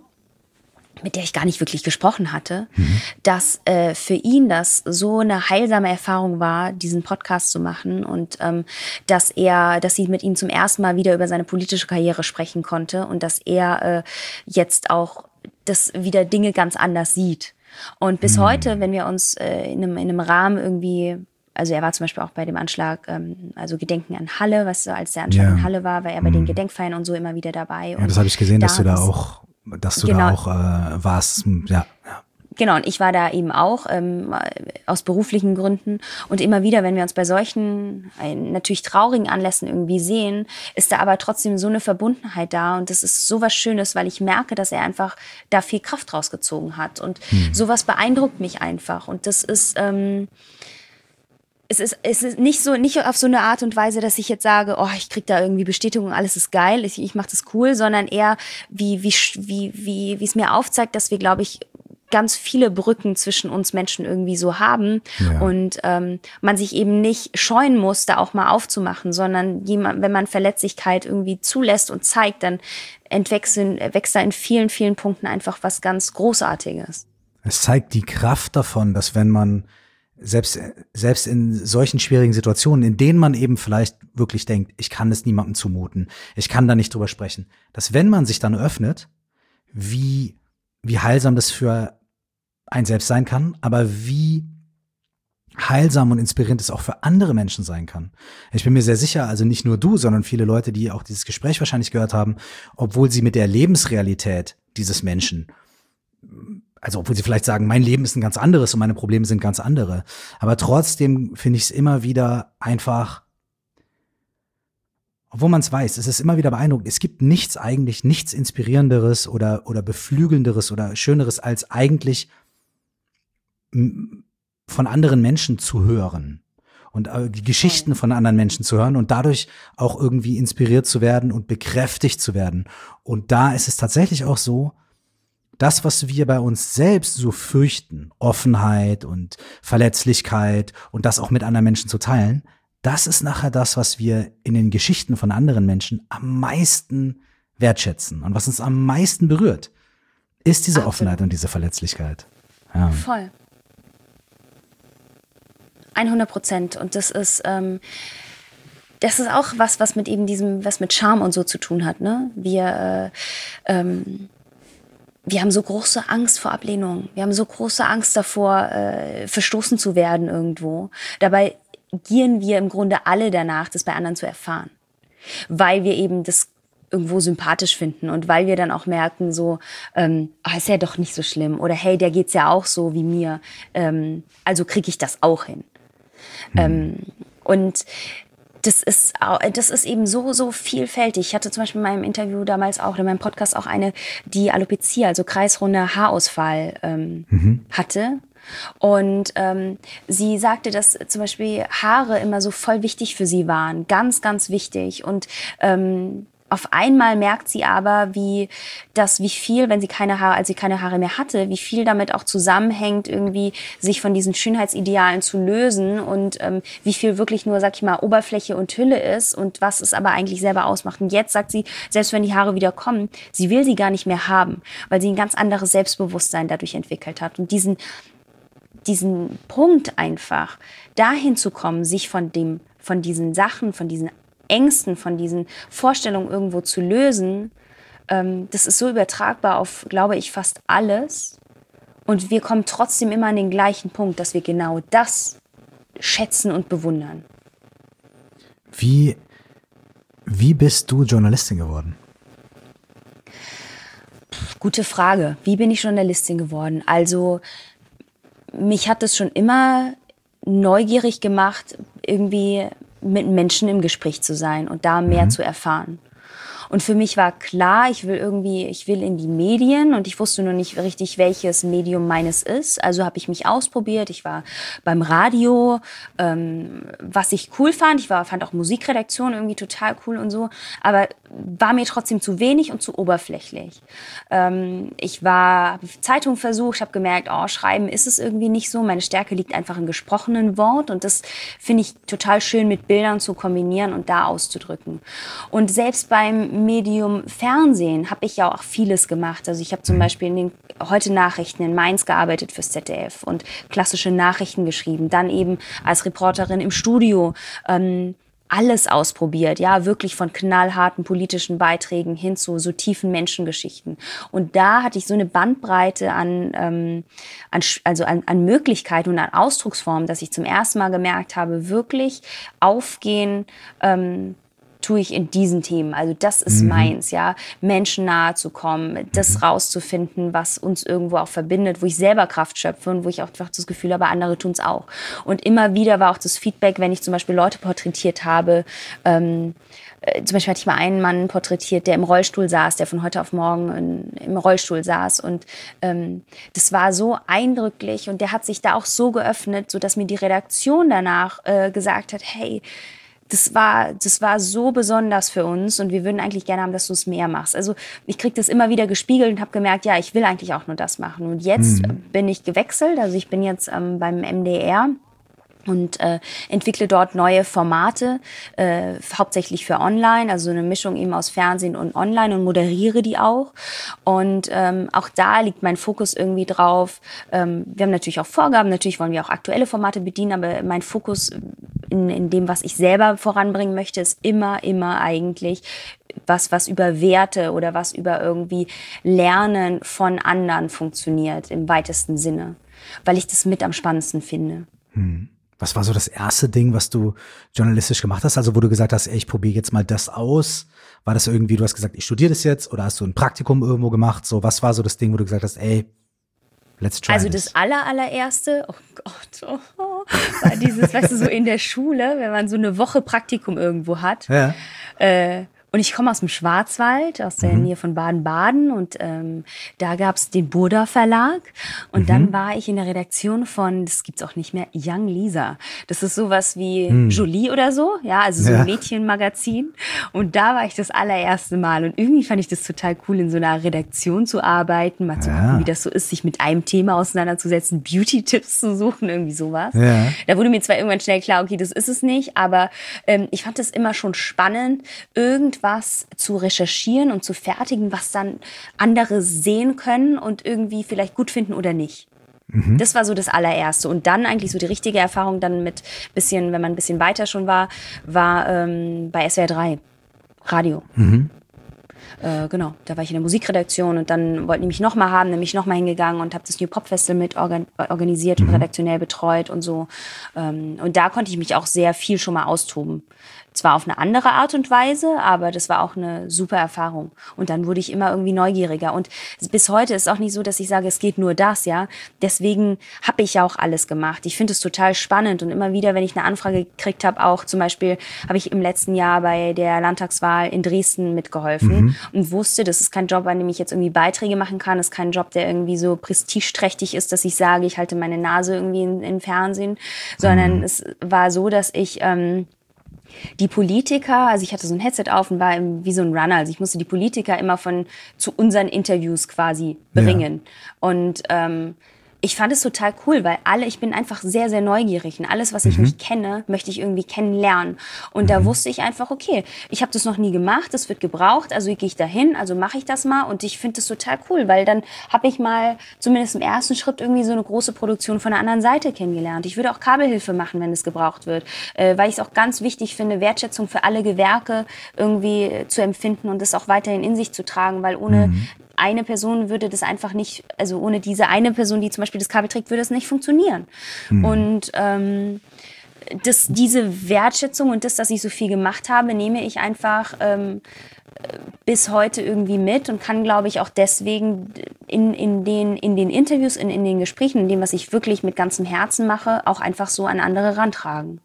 mit der ich gar nicht wirklich gesprochen hatte, mhm. dass äh, für ihn das so eine heilsame Erfahrung war, diesen Podcast zu machen, und ähm, dass er, dass sie mit ihm zum ersten Mal wieder über seine politische Karriere sprechen konnte und dass er äh, jetzt auch das wieder Dinge ganz anders sieht. Und bis mhm. heute, wenn wir uns äh, in einem, in einem Rahmen irgendwie, also er war zum Beispiel auch bei dem Anschlag, ähm, also Gedenken an Halle, was so, als der Anschlag ja. in Halle war, war er bei mhm. den Gedenkfeiern und so immer wieder dabei. Ja, und das habe ich gesehen, da dass du da auch, dass du genau, da auch äh, warst. Ja, ja. Genau, und ich war da eben auch ähm, aus beruflichen Gründen. Und immer wieder, wenn wir uns bei solchen äh, natürlich traurigen Anlässen irgendwie sehen, ist da aber trotzdem so eine Verbundenheit da. Und das ist so was Schönes, weil ich merke, dass er einfach da viel Kraft rausgezogen hat. Und mhm. sowas beeindruckt mich einfach. Und das ist... Ähm, Es ist, es ist nicht so, nicht auf so eine Art und Weise, dass ich jetzt sage, oh, ich krieg da irgendwie Bestätigung, alles ist geil, ich, ich mache das cool, sondern eher, wie, wie, wie, wie, wie es mir aufzeigt, dass wir, glaube ich, ganz viele Brücken zwischen uns Menschen irgendwie so haben, ja. und ähm, man sich eben nicht scheuen muss, da auch mal aufzumachen, sondern jemand, wenn man Verletzlichkeit irgendwie zulässt und zeigt, dann entwächst wächst da in vielen, vielen Punkten einfach was ganz Großartiges. Es zeigt die Kraft davon, dass wenn man Selbst, selbst in solchen schwierigen Situationen, in denen man eben vielleicht wirklich denkt, ich kann es niemandem zumuten, ich kann da nicht drüber sprechen, dass wenn man sich dann öffnet, wie, wie heilsam das für einen selbst sein kann, aber wie heilsam und inspirierend es auch für andere Menschen sein kann. Ich bin mir sehr sicher, also nicht nur du, sondern viele Leute, die auch dieses Gespräch wahrscheinlich gehört haben, obwohl sie mit der Lebensrealität dieses Menschen, also obwohl sie vielleicht sagen, mein Leben ist ein ganz anderes und meine Probleme sind ganz andere. Aber trotzdem finde ich es immer wieder einfach, obwohl man es weiß, es ist immer wieder beeindruckend. Es gibt nichts eigentlich, nichts Inspirierenderes oder, oder Beflügelnderes oder Schöneres, als eigentlich von anderen Menschen zu hören. Und die Geschichten von anderen Menschen zu hören und dadurch auch irgendwie inspiriert zu werden und bekräftigt zu werden. Und da ist es tatsächlich auch so, das, was wir bei uns selbst so fürchten, Offenheit und Verletzlichkeit und das auch mit anderen Menschen zu teilen, das ist nachher das, was wir in den Geschichten von anderen Menschen am meisten wertschätzen und was uns am meisten berührt, ist diese Absolut. Offenheit und diese Verletzlichkeit. Ja. Voll. hundert Prozent. Und das ist, ähm, das ist auch was, was mit eben diesem, was mit Charme und so zu tun hat, ne? Wir, äh, ähm, Wir haben so große Angst vor Ablehnung. Wir haben so große Angst davor, äh, verstoßen zu werden irgendwo. Dabei gieren wir im Grunde alle danach, das bei anderen zu erfahren. Weil wir eben das irgendwo sympathisch finden und weil wir dann auch merken, so, ähm, oh, ist ja doch nicht so schlimm. Oder hey, der geht's ja auch so wie mir. Ähm, also kriege ich das auch hin. Mhm. Ähm, und Das ist, das ist eben so, so vielfältig. Ich hatte zum Beispiel in meinem Interview damals auch, in meinem Podcast auch eine, die Alopecia, also kreisrunder Haarausfall ähm, mhm. hatte. Und ähm, sie sagte, dass zum Beispiel Haare immer so voll wichtig für sie waren. Ganz, ganz wichtig. Und ähm, auf einmal merkt sie aber, wie das, wie viel, wenn sie keine Haare, als sie keine Haare mehr hatte, wie viel damit auch zusammenhängt, irgendwie sich von diesen Schönheitsidealen zu lösen und ähm, wie viel wirklich nur, sag ich mal, Oberfläche und Hülle ist und was es aber eigentlich selber ausmacht. Und jetzt sagt sie, selbst wenn die Haare wieder kommen, sie will sie gar nicht mehr haben, weil sie ein ganz anderes Selbstbewusstsein dadurch entwickelt hat. Und diesen, diesen Punkt einfach, dahin zu kommen, sich von dem, von diesen Sachen, von diesen Ängsten, von diesen Vorstellungen irgendwo zu lösen, ähm, das ist so übertragbar auf, glaube ich, fast alles. Und wir kommen trotzdem immer an den gleichen Punkt, dass wir genau das schätzen und bewundern. Wie, wie bist du Journalistin geworden? Gute Frage. Wie bin ich Journalistin geworden? Also, mich hat es schon immer neugierig gemacht, irgendwie mit Menschen im Gespräch zu sein und da mehr mhm. zu erfahren. Und für mich war klar, ich will irgendwie, ich will in die Medien und ich wusste nur nicht richtig, welches Medium meines ist. Also habe ich mich ausprobiert. Ich war beim Radio, ähm, was ich cool fand. Ich war, fand auch Musikredaktion irgendwie total cool und so. Aber war mir trotzdem zu wenig und zu oberflächlich. Ähm, ich war, habe Zeitung versucht, habe gemerkt, oh, schreiben ist es irgendwie nicht so. Meine Stärke liegt einfach im gesprochenen Wort und das finde ich total schön mit Bildern zu kombinieren und da auszudrücken. Und selbst beim Medium Fernsehen habe ich ja auch vieles gemacht. Also ich habe zum Beispiel in den heute Nachrichten in Mainz gearbeitet fürs Z D F und klassische Nachrichten geschrieben. Dann eben als Reporterin im Studio ähm, alles ausprobiert. Ja, wirklich von knallharten politischen Beiträgen hin zu so tiefen Menschengeschichten. Und da hatte ich so eine Bandbreite an, ähm, an, also an, an Möglichkeiten und an Ausdrucksformen, dass ich zum ersten Mal gemerkt habe, wirklich aufgehen, ähm, tue ich in diesen Themen. Also das ist mhm. meins, ja. Menschen nahe zu kommen, das mhm. rauszufinden, was uns irgendwo auch verbindet, wo ich selber Kraft schöpfe und wo ich auch einfach das Gefühl habe, andere tun es auch. Und immer wieder war auch das Feedback, wenn ich zum Beispiel Leute porträtiert habe, ähm, äh, zum Beispiel hatte ich mal einen Mann porträtiert, der im Rollstuhl saß, der von heute auf morgen in, im Rollstuhl saß und ähm, das war so eindrücklich und der hat sich da auch so geöffnet, sodass mir die Redaktion danach äh, gesagt hat, hey, Das war, das war so besonders für uns und wir würden eigentlich gerne haben, dass du es mehr machst. Also ich kriege das immer wieder gespiegelt und habe gemerkt, ja, ich will eigentlich auch nur das machen. Und jetzt mhm. bin ich gewechselt, also ich bin jetzt ähm, beim M D R und äh, entwickle dort neue Formate, äh, hauptsächlich für Online, also eine Mischung eben aus Fernsehen und Online und moderiere die auch. Und ähm, auch da liegt mein Fokus irgendwie drauf. Ähm, wir haben natürlich auch Vorgaben, natürlich wollen wir auch aktuelle Formate bedienen, aber mein Fokus in, in dem, was ich selber voranbringen möchte, ist immer, immer eigentlich was, was über Werte oder was über irgendwie Lernen von anderen funktioniert im weitesten Sinne, weil ich das mit am spannendsten finde. Hm. Was war so das erste Ding, was du journalistisch gemacht hast? Also wo du gesagt hast, ey, ich probiere jetzt mal das aus. War das irgendwie, du hast gesagt, ich studiere das jetzt oder hast du ein Praktikum irgendwo gemacht? So, was war so das Ding, wo du gesagt hast, ey, let's try Also this? das aller, allererste, oh Gott, oh, war dieses, weißt du, so in der Schule, wenn man so eine Woche Praktikum irgendwo hat. Ja. Äh, Und ich komme aus dem Schwarzwald, aus der mhm. Nähe von Baden-Baden und ähm, da gab's den Burda Verlag und mhm. dann war ich in der Redaktion von, das gibt's auch nicht mehr, Young Lisa. Das ist sowas wie mhm. Jolie oder so, ja, also so ja. ein Mädchenmagazin und da war ich das allererste Mal und irgendwie fand ich das total cool, in so einer Redaktion zu arbeiten, mal zu ja. gucken, wie das so ist, sich mit einem Thema auseinanderzusetzen, Beauty-Tipps zu suchen, irgendwie sowas. Ja. Da wurde mir zwar irgendwann schnell klar, okay, das ist es nicht, aber ähm, ich fand das immer schon spannend, irgendwie was zu recherchieren und zu fertigen, was dann andere sehen können und irgendwie vielleicht gut finden oder nicht. Mhm. Das war so das allererste. Und dann eigentlich so die richtige Erfahrung dann mit bisschen, wenn man ein bisschen weiter schon war, war ähm, bei S W R drei, Radio. Mhm. Äh, genau, da war ich in der Musikredaktion und dann wollten die mich nochmal haben, dann bin ich nochmal hingegangen und habe das New Pop Festival mit organ- organisiert und mhm. redaktionell betreut und so. Ähm, und da konnte ich mich auch sehr viel schon mal austoben. Zwar auf eine andere Art und Weise, aber das war auch eine super Erfahrung. Und dann wurde ich immer irgendwie neugieriger. Und bis heute ist es auch nicht so, dass ich sage, es geht nur das, ja. Deswegen habe ich ja auch alles gemacht. Ich finde es total spannend. Und immer wieder, wenn ich eine Anfrage gekriegt habe, auch zum Beispiel habe ich im letzten Jahr bei der Landtagswahl in Dresden mitgeholfen mhm. und wusste, das ist kein Job, an dem ich jetzt irgendwie Beiträge machen kann. Das ist kein Job, der irgendwie so prestigeträchtig ist, dass ich sage, ich halte meine Nase irgendwie in, in Fernsehen. Sondern mhm. es war so, dass ich... Ähm, Die Politiker, also ich hatte so ein Headset auf und war wie so ein Runner. Also ich musste die Politiker immer von zu unseren Interviews quasi bringen. Ja. Und ähm, ich fand es total cool, weil alle, ich bin einfach sehr, sehr neugierig. Und alles, was ich mhm. nicht kenne, möchte ich irgendwie kennenlernen. Und mhm. da wusste ich einfach, okay, ich habe das noch nie gemacht, das wird gebraucht, also gehe ich da hin, also mache ich das mal. Und ich finde das total cool, weil dann habe ich mal zumindest im ersten Schritt irgendwie so eine große Produktion von der anderen Seite kennengelernt. Ich würde auch Kabelhilfe machen, wenn es gebraucht wird, äh, weil ich es auch ganz wichtig finde, Wertschätzung für alle Gewerke irgendwie zu empfinden und das auch weiterhin in sich zu tragen, weil ohne mhm. eine Person würde das einfach nicht, also ohne diese eine Person, die zum Beispiel das Kabel trägt, würde es nicht funktionieren. Mhm. Und ähm, das, diese Wertschätzung und das, dass ich so viel gemacht habe, nehme ich einfach ähm, bis heute irgendwie mit und kann, glaube ich, auch deswegen in, in, den, in den Interviews, in, in den Gesprächen, in dem, was ich wirklich mit ganzem Herzen mache, auch einfach so an andere rantragen.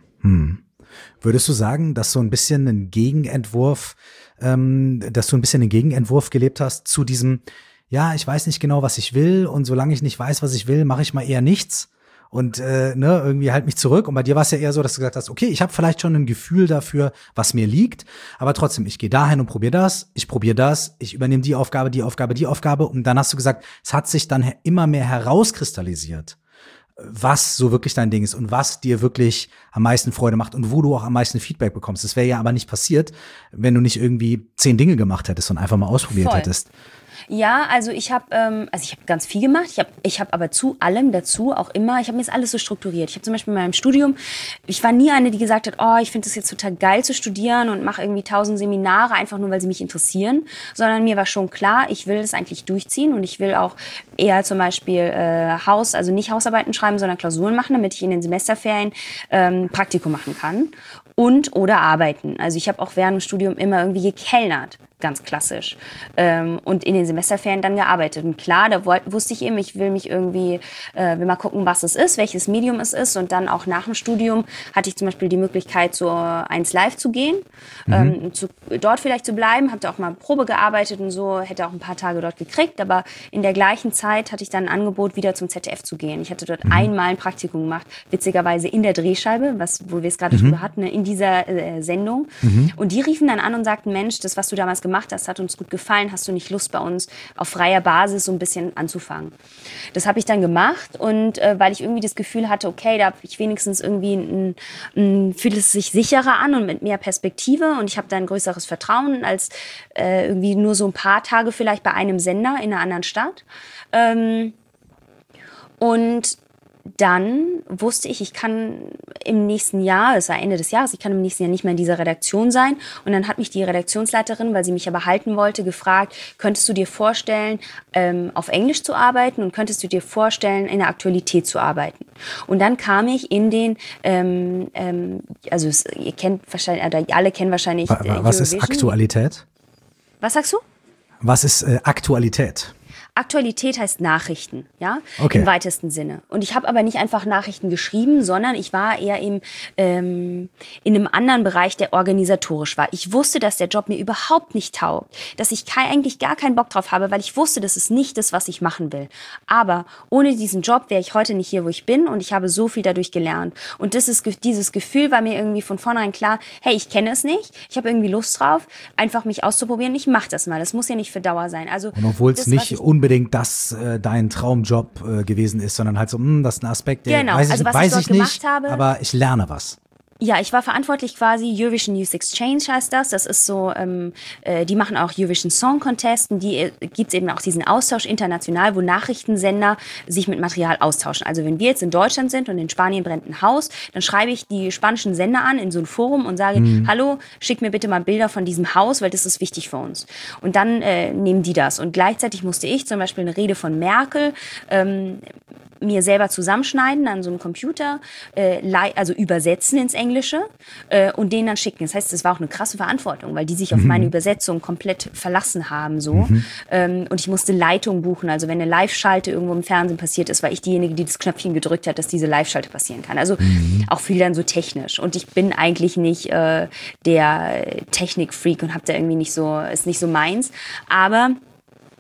Hm. Würdest du sagen, dass so ein bisschen ein Gegenentwurf Ähm, dass du ein bisschen den Gegenentwurf gelebt hast zu diesem, ja, ich weiß nicht genau, was ich will und solange ich nicht weiß, was ich will, mache ich mal eher nichts und äh, ne, irgendwie halt mich zurück. Und bei dir war es ja eher so, dass du gesagt hast, okay, ich habe vielleicht schon ein Gefühl dafür, was mir liegt, aber trotzdem, ich gehe dahin und probiere das, ich probiere das, ich übernehme die Aufgabe, die Aufgabe, die Aufgabe und dann hast du gesagt, es hat sich dann immer mehr herauskristallisiert, was so wirklich dein Ding ist und was dir wirklich am meisten Freude macht und wo du auch am meisten Feedback bekommst. Das wäre ja aber nicht passiert, wenn du nicht irgendwie zehn Dinge gemacht hättest und einfach mal ausprobiert Voll. hättest. Ja, also ich habe ähm, also ich habe ganz viel gemacht. Ich habe ich habe aber zu allem dazu auch immer, ich habe mir das alles so strukturiert. Ich habe zum Beispiel in meinem Studium, ich war nie eine, die gesagt hat, oh, ich finde es jetzt total geil zu studieren und mache irgendwie tausend Seminare, einfach nur, weil sie mich interessieren. Sondern mir war schon klar, ich will das eigentlich durchziehen und ich will auch eher zum Beispiel äh, Haus, also nicht Hausarbeiten schreiben, sondern Klausuren machen, damit ich in den Semesterferien ähm, Praktikum machen kann. Und oder arbeiten. Also ich habe auch während dem Studium immer irgendwie gekellnert, ganz klassisch. Ähm, und in den Semesterferien dann gearbeitet. Und klar, da wollt, wusste ich eben, ich will mich irgendwie, äh, will mal gucken, was es ist, welches Medium es ist. Und dann auch nach dem Studium hatte ich zum Beispiel die Möglichkeit, zur eins Live zu gehen, mhm. ähm, zu, dort vielleicht zu bleiben. Habe da auch mal Probe gearbeitet und so, hätte auch ein paar Tage dort gekriegt. Aber in der gleichen Zeit hatte ich dann ein Angebot, wieder zum Z D F zu gehen. Ich hatte dort mhm. einmal ein Praktikum gemacht, witzigerweise in der Drehscheibe, was, wo wir es gerade mhm. drüber hatten, in dieser äh, Sendung. Mhm. Und die riefen dann an und sagten, Mensch, das, was du damals gemacht hast, hat uns gut gefallen. Hast du nicht Lust, bei uns auf freier Basis so ein bisschen anzufangen? Das habe ich dann gemacht und äh, weil ich irgendwie das Gefühl hatte, okay, da habe ich wenigstens irgendwie, ein, ein, fühlt es sich sicherer an und mit mehr Perspektive und ich habe da ein größeres Vertrauen als äh, irgendwie nur so ein paar Tage vielleicht bei einem Sender in einer anderen Stadt. Ähm, und dann wusste ich, ich kann im nächsten Jahr, es war Ende des Jahres, ich kann im nächsten Jahr nicht mehr in dieser Redaktion sein. Und dann hat mich die Redaktionsleiterin, weil sie mich ja behalten wollte, gefragt, könntest du dir vorstellen, ähm, auf Englisch zu arbeiten und könntest du dir vorstellen, in der Aktualität zu arbeiten? Und dann kam ich in den, ähm, ähm, also es, ihr kennt wahrscheinlich, oder alle kennen wahrscheinlich äh, Was ist Aktualität? Was sagst du? Was ist äh, Aktualität? Aktualität heißt Nachrichten, ja, okay. Im weitesten Sinne. Und ich habe aber nicht einfach Nachrichten geschrieben, sondern ich war eher im, ähm, in einem anderen Bereich, der organisatorisch war. Ich wusste, dass der Job mir überhaupt nicht taugt, dass ich kein, eigentlich gar keinen Bock drauf habe, weil ich wusste, das ist nicht das, was ich machen will. Aber ohne diesen Job wäre ich heute nicht hier, wo ich bin und ich habe so viel dadurch gelernt. Und das ist, dieses Gefühl war mir irgendwie von vornherein klar, hey, ich kenne es nicht, ich habe irgendwie Lust drauf, einfach mich auszuprobieren, ich mache das mal. Das muss ja nicht für Dauer sein. Also, und obwohl es nicht unbedingt das äh, dein Traumjob äh, gewesen ist, sondern halt so, mh, das ist ein Aspekt, der genau. weiß ich, also, was weiß ich, dort ich nicht, gemacht habe, aber ich lerne was. Ja, ich war verantwortlich quasi, Eurovision Youth Exchange heißt das. Das ist so, ähm, äh, die machen auch Eurovision Song Contest und die äh, gibt's eben auch diesen Austausch international, wo Nachrichtensender sich mit Material austauschen. Also wenn wir jetzt in Deutschland sind und in Spanien brennt ein Haus, dann schreibe ich die spanischen Sender an in so ein Forum und sage, mhm. hallo, schick mir bitte mal Bilder von diesem Haus, weil das ist wichtig für uns. Und dann äh, nehmen die das. Und gleichzeitig musste ich zum Beispiel eine Rede von Merkel ähm, mir selber zusammenschneiden an so einem Computer, äh, also übersetzen ins Englische äh, und denen dann schicken. Das heißt, das war auch eine krasse Verantwortung, weil die sich auf mhm. meine Übersetzung komplett verlassen haben. So. Mhm. Ähm, und ich musste Leitung buchen. Also wenn eine Live-Schalte irgendwo im Fernsehen passiert ist, war ich diejenige, die das Knöpfchen gedrückt hat, dass diese Live-Schalte passieren kann. Also mhm. auch viel dann so technisch. Und ich bin eigentlich nicht äh, der Technik-Freak und hab da irgendwie nicht so, ist nicht so meins. Aber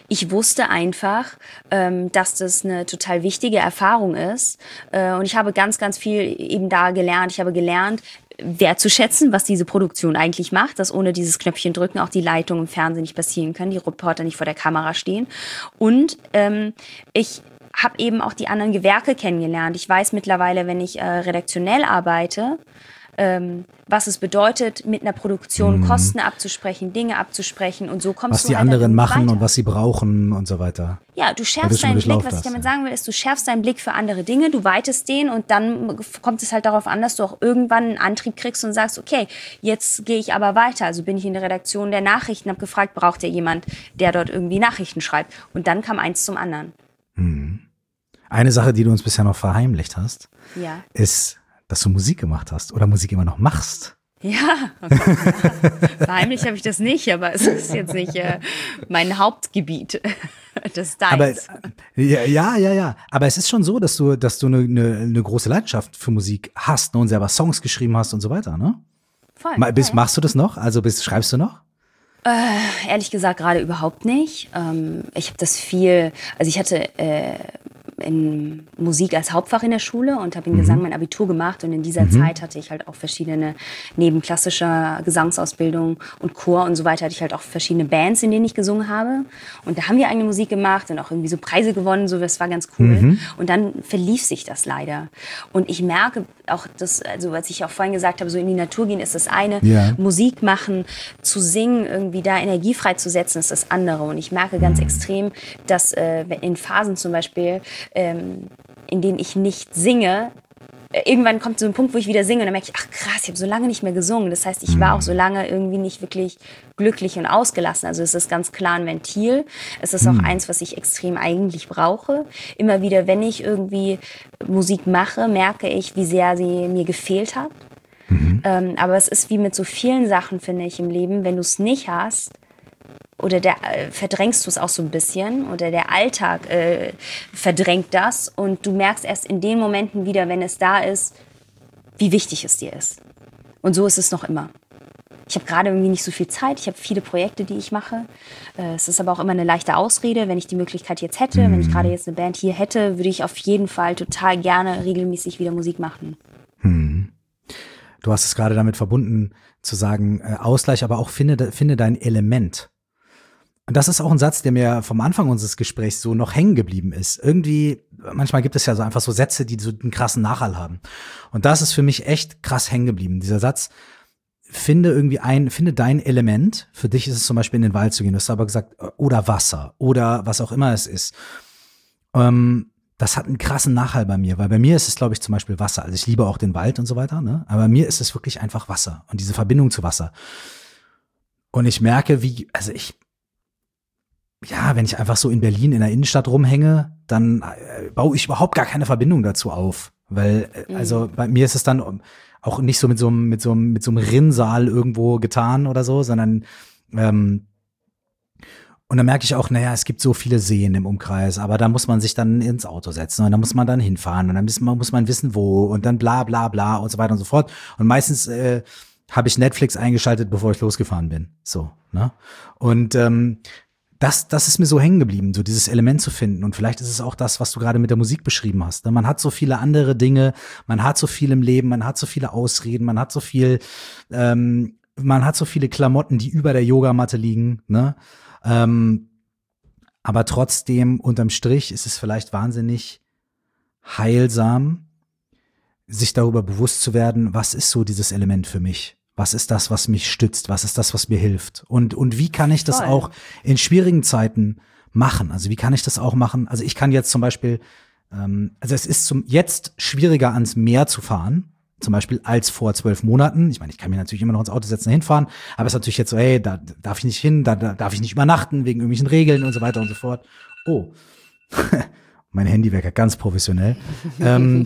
Ich wusste einfach, ähm, dass das eine total wichtige Erfahrung ist. Äh, und ich habe ganz, ganz viel eben da gelernt. Ich habe gelernt, wertzuschätzen, was diese Produktion eigentlich macht, dass ohne dieses Knöpfchen drücken auch die Leitungen im Fernsehen nicht passieren können, die Reporter nicht vor der Kamera stehen. Und ähm, ich habe eben auch die anderen Gewerke kennengelernt. Ich weiß mittlerweile, wenn ich äh, redaktionell arbeite, ähm, was es bedeutet, mit einer Produktion mhm. Kosten abzusprechen, Dinge abzusprechen und so kommst was du die halt anderen machen weiter. Und was sie brauchen und so weiter. Ja, du schärfst deinen Blick, was ich damit sagen will, ist, du schärfst deinen Blick für andere Dinge, du weitest den und dann kommt es halt darauf an, dass du auch irgendwann einen Antrieb kriegst und sagst, okay, jetzt gehe ich aber weiter. Also bin ich in der Redaktion der Nachrichten, habe gefragt, braucht ja jemand, der dort irgendwie Nachrichten schreibt? Und dann kam eins zum anderen. Mhm. Eine Sache, die du uns bisher noch verheimlicht hast, ja. ist, dass du Musik gemacht hast oder Musik immer noch machst. Ja, okay. Verheimlicht habe ich das nicht, aber es ist jetzt nicht äh, mein Hauptgebiet des Styles. Aber ja, ja, ja, ja. Aber es ist schon so, dass du, dass du eine, eine, eine große Leidenschaft für Musik hast, ne, und selber Songs geschrieben hast und so weiter, ne? Voll. Mal, bist, machst du das noch? Also bist, schreibst du noch? Äh, ehrlich gesagt gerade überhaupt nicht. Ähm, ich habe das viel, also ich hatte äh, in Musik als Hauptfach in der Schule und habe in Mhm. Gesang mein Abitur gemacht und in dieser Mhm. Zeit hatte ich halt auch verschiedene, neben klassischer Gesangsausbildung und Chor und so weiter, hatte ich halt auch verschiedene Bands, in denen ich gesungen habe und da haben wir eigene Musik gemacht und auch irgendwie so Preise gewonnen, so, das war ganz cool Mhm. und dann verlief sich das leider und ich merke auch, dass, also was ich auch vorhin gesagt habe, so in die Natur gehen ist das eine, Ja. Musik machen, zu singen, irgendwie da Energie freizusetzen, ist das andere. Und ich merke ganz Mhm. extrem, dass äh, in Phasen zum Beispiel, ähm, in denen ich nicht singe, äh, irgendwann kommt so ein Punkt, wo ich wieder singe und dann merke ich, ach krass, ich habe so lange nicht mehr gesungen. Das heißt, ich war auch so lange irgendwie nicht wirklich glücklich und ausgelassen. Also es ist ganz klar ein Ventil. Es ist auch Mhm. eins, was ich extrem eigentlich brauche. Immer wieder, wenn ich irgendwie Musik mache, merke ich, wie sehr sie mir gefehlt hat. Mhm. Ähm, aber es ist wie mit so vielen Sachen, finde ich, im Leben, wenn du es nicht hast, oder der, äh, verdrängst du es auch so ein bisschen, oder der Alltag äh, verdrängt das und du merkst erst in den Momenten wieder, wenn es da ist, wie wichtig es dir ist. Und so ist es noch immer. Ich habe gerade irgendwie nicht so viel Zeit, ich habe viele Projekte, die ich mache. Äh, es ist aber auch immer eine leichte Ausrede, wenn ich die Möglichkeit jetzt hätte, Mhm. wenn ich gerade jetzt eine Band hier hätte, würde ich auf jeden Fall total gerne regelmäßig wieder Musik machen. Mhm. Du hast es gerade damit verbunden, zu sagen, äh, Ausgleich, aber auch finde, finde dein Element. Und das ist auch ein Satz, der mir vom Anfang unseres Gesprächs so noch hängen geblieben ist. Irgendwie, manchmal gibt es ja so einfach so Sätze, die so einen krassen Nachhall haben. Und das ist für mich echt krass hängen geblieben. Dieser Satz, finde irgendwie ein, finde dein Element. Für dich ist es zum Beispiel in den Wald zu gehen. Du hast aber gesagt, oder Wasser oder was auch immer es ist. Ähm, Das hat einen krassen Nachhall bei mir, weil bei mir ist es, glaube ich, zum Beispiel Wasser. Also ich liebe auch den Wald und so weiter, ne? Aber bei mir ist es wirklich einfach Wasser und diese Verbindung zu Wasser. Und ich merke, wie, also ich, ja, wenn ich einfach so in Berlin in der Innenstadt rumhänge, dann äh, baue ich überhaupt gar keine Verbindung dazu auf. Weil, äh, also bei mir ist es dann auch nicht so mit so einem, mit so einem, mit so einem Rinnsal irgendwo getan oder so, sondern ähm, und dann merke ich auch, naja, es gibt so viele Seen im Umkreis, aber da muss man sich dann ins Auto setzen und da muss man dann hinfahren und dann muss man, muss man wissen, wo und dann bla bla bla und so weiter und so fort. Und meistens äh, habe ich Netflix eingeschaltet, bevor ich losgefahren bin. So, ne? Und ähm, das, das ist mir so hängen geblieben, so dieses Element zu finden. Und vielleicht ist es auch das, was du gerade mit der Musik beschrieben hast. Ne? Man hat so viele andere Dinge, man hat so viel im Leben, man hat so viele Ausreden, man hat so viel, ähm, man hat so viele Klamotten, die über der Yogamatte liegen, ne? Ähm, aber trotzdem, unterm Strich, ist es vielleicht wahnsinnig heilsam, sich darüber bewusst zu werden, was ist so dieses Element für mich? Was ist das, was mich stützt? Was ist das, was mir hilft? Und, und wie kann ich das Voll. auch in schwierigen Zeiten machen? Also wie kann ich das auch machen? Also ich kann jetzt zum Beispiel, ähm, also es ist zum jetzt schwieriger, ans Meer zu fahren, zum Beispiel als vor zwölf Monaten. Ich meine, ich kann mir natürlich immer noch ins Auto setzen und hinfahren, aber es ist natürlich jetzt so, hey, da darf ich nicht hin, da, da darf ich nicht übernachten, wegen irgendwelchen Regeln und so weiter und so fort. Oh, mein Handywecker, ganz professionell. ähm,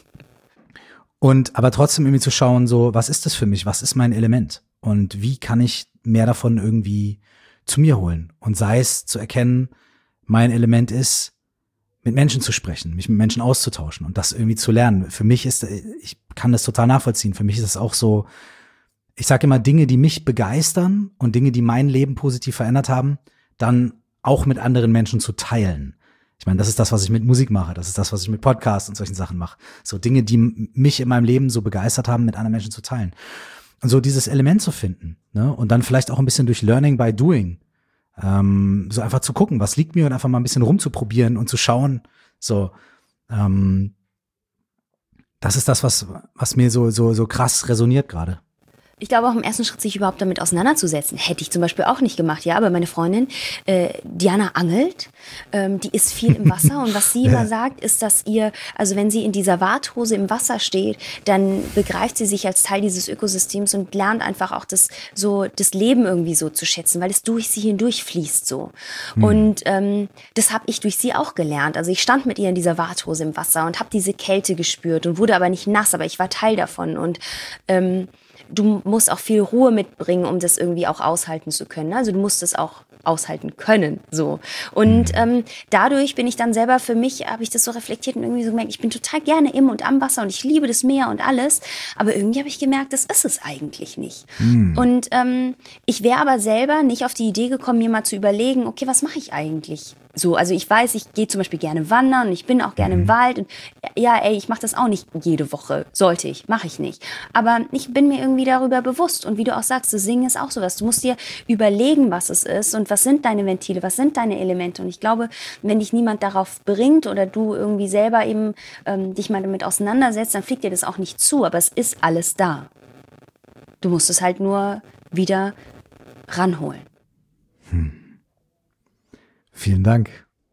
und aber trotzdem irgendwie zu schauen, so, was ist das für mich? Was ist mein Element? Und wie kann ich mehr davon irgendwie zu mir holen? Und sei es zu erkennen, mein Element ist, mit Menschen zu sprechen, mich mit Menschen auszutauschen und das irgendwie zu lernen. Für mich ist, ich kann das total nachvollziehen. Für mich ist es auch so, ich sage immer, Dinge, die mich begeistern und Dinge, die mein Leben positiv verändert haben, dann auch mit anderen Menschen zu teilen. Ich meine, das ist das, was ich mit Musik mache. Das ist das, was ich mit Podcasts und solchen Sachen mache. So Dinge, die mich in meinem Leben so begeistert haben, mit anderen Menschen zu teilen. Und so dieses Element zu finden, ne? Und dann vielleicht auch ein bisschen durch Learning by Doing. Ähm, so einfach zu gucken, was liegt mir und einfach mal ein bisschen rumzuprobieren und zu schauen. So, ähm, das ist das, was, was mir so, so, so krass resoniert gerade. Ich glaube auch im ersten Schritt, sich überhaupt damit auseinanderzusetzen. Hätte ich zum Beispiel auch nicht gemacht, ja. Aber meine Freundin, äh, Diana angelt, ähm, die ist viel im Wasser. Und was sie immer sagt, ist, dass ihr, also wenn sie in dieser Warthose im Wasser steht, dann begreift sie sich als Teil dieses Ökosystems und lernt einfach auch das, so, das Leben irgendwie so zu schätzen, weil es durch sie hindurch fließt so. Hm. Und ähm, das habe ich durch sie auch gelernt. Also ich stand mit ihr in dieser Warthose im Wasser und habe diese Kälte gespürt und wurde aber nicht nass, aber ich war Teil davon. Und ähm, du musst auch viel Ruhe mitbringen, um das irgendwie auch aushalten zu können. Also du musst es auch aushalten können, so. Und ähm, dadurch bin ich dann selber für mich, habe ich das so reflektiert und irgendwie so gemerkt, ich bin total gerne im und am Wasser und ich liebe das Meer und alles, aber irgendwie habe ich gemerkt, das ist es eigentlich nicht. Mhm. Und ähm, ich wäre aber selber nicht auf die Idee gekommen, mir mal zu überlegen, okay, was mache ich eigentlich? So, also ich weiß, ich gehe zum Beispiel gerne wandern und ich bin auch gerne mhm. im Wald. Und ja, ey, ich mache das auch nicht jede Woche. Sollte ich, mache ich nicht. Aber ich bin mir irgendwie darüber bewusst. Und wie du auch sagst, das Singen ist auch sowas. Du musst dir überlegen, was es ist und was sind deine Ventile, was sind deine Elemente. Und ich glaube, wenn dich niemand darauf bringt oder du irgendwie selber eben ähm, dich mal damit auseinandersetzt, dann fliegt dir das auch nicht zu. Aber es ist alles da. Du musst es halt nur wieder ranholen. Hm. Vielen Dank.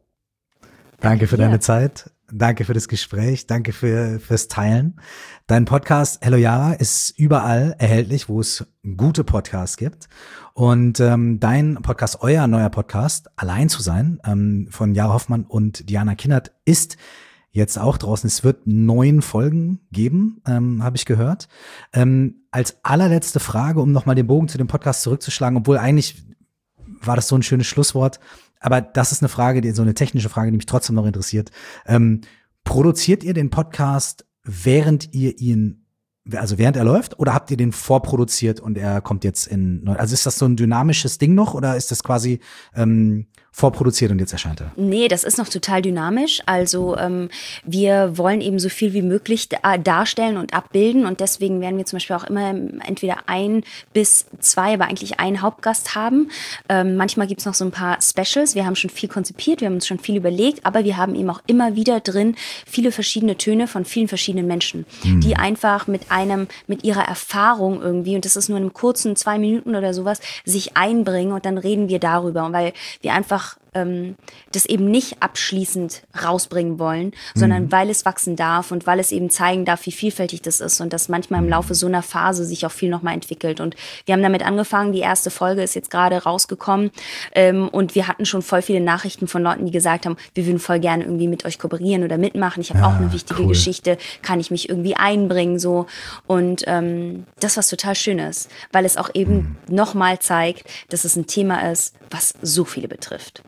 Danke für deine Zeit. Danke für das Gespräch. Danke für fürs Teilen. Dein Podcast Hello Yara ist überall erhältlich, wo es gute Podcasts gibt. Und ähm, dein Podcast, euer neuer Podcast, Allein zu sein, ähm, von Yara Hoffmann und Diana Kinnert, ist jetzt auch draußen. Es wird neun Folgen geben, ähm, habe ich gehört. Ähm, als allerletzte Frage, um nochmal den Bogen zu dem Podcast zurückzuschlagen, obwohl eigentlich war das so ein schönes Schlusswort. Aber das ist eine Frage, die, so eine technische Frage, die mich trotzdem noch interessiert. Ähm, produziert ihr den Podcast, während ihr ihn, also während er läuft, oder habt ihr den vorproduziert und er kommt jetzt in, also ist das so ein dynamisches Ding noch oder ist das quasi ähm, vorproduziert und jetzt erscheint er? Nee, das ist noch total dynamisch. Also ähm, wir wollen eben so viel wie möglich da- darstellen und abbilden und deswegen werden wir zum Beispiel auch immer entweder ein bis zwei, aber eigentlich einen Hauptgast haben. Ähm, manchmal gibt's noch so ein paar Specials. Wir haben schon viel konzipiert, wir haben uns schon viel überlegt, aber wir haben eben auch immer wieder drin viele verschiedene Töne von vielen verschiedenen Menschen, hm. die einfach mit einem, mit ihrer Erfahrung irgendwie, und das ist nur in einem kurzen zwei Minuten oder sowas, sich einbringen und dann reden wir darüber, weil wir einfach ähm, das eben nicht abschließend rausbringen wollen, sondern mhm. weil es wachsen darf und weil es eben zeigen darf, wie vielfältig das ist und dass manchmal im Laufe so einer Phase sich auch viel nochmal entwickelt. Und wir haben damit angefangen, die erste Folge ist jetzt gerade rausgekommen ähm, und wir hatten schon voll viele Nachrichten von Leuten, die gesagt haben, wir würden voll gerne irgendwie mit euch kooperieren oder mitmachen. Ich habe ah, auch eine wichtige cool. Geschichte, kann ich mich irgendwie einbringen so. Und ähm, das was total schön ist, weil es auch eben mhm. nochmal zeigt, dass es ein Thema ist, was so viele betrifft.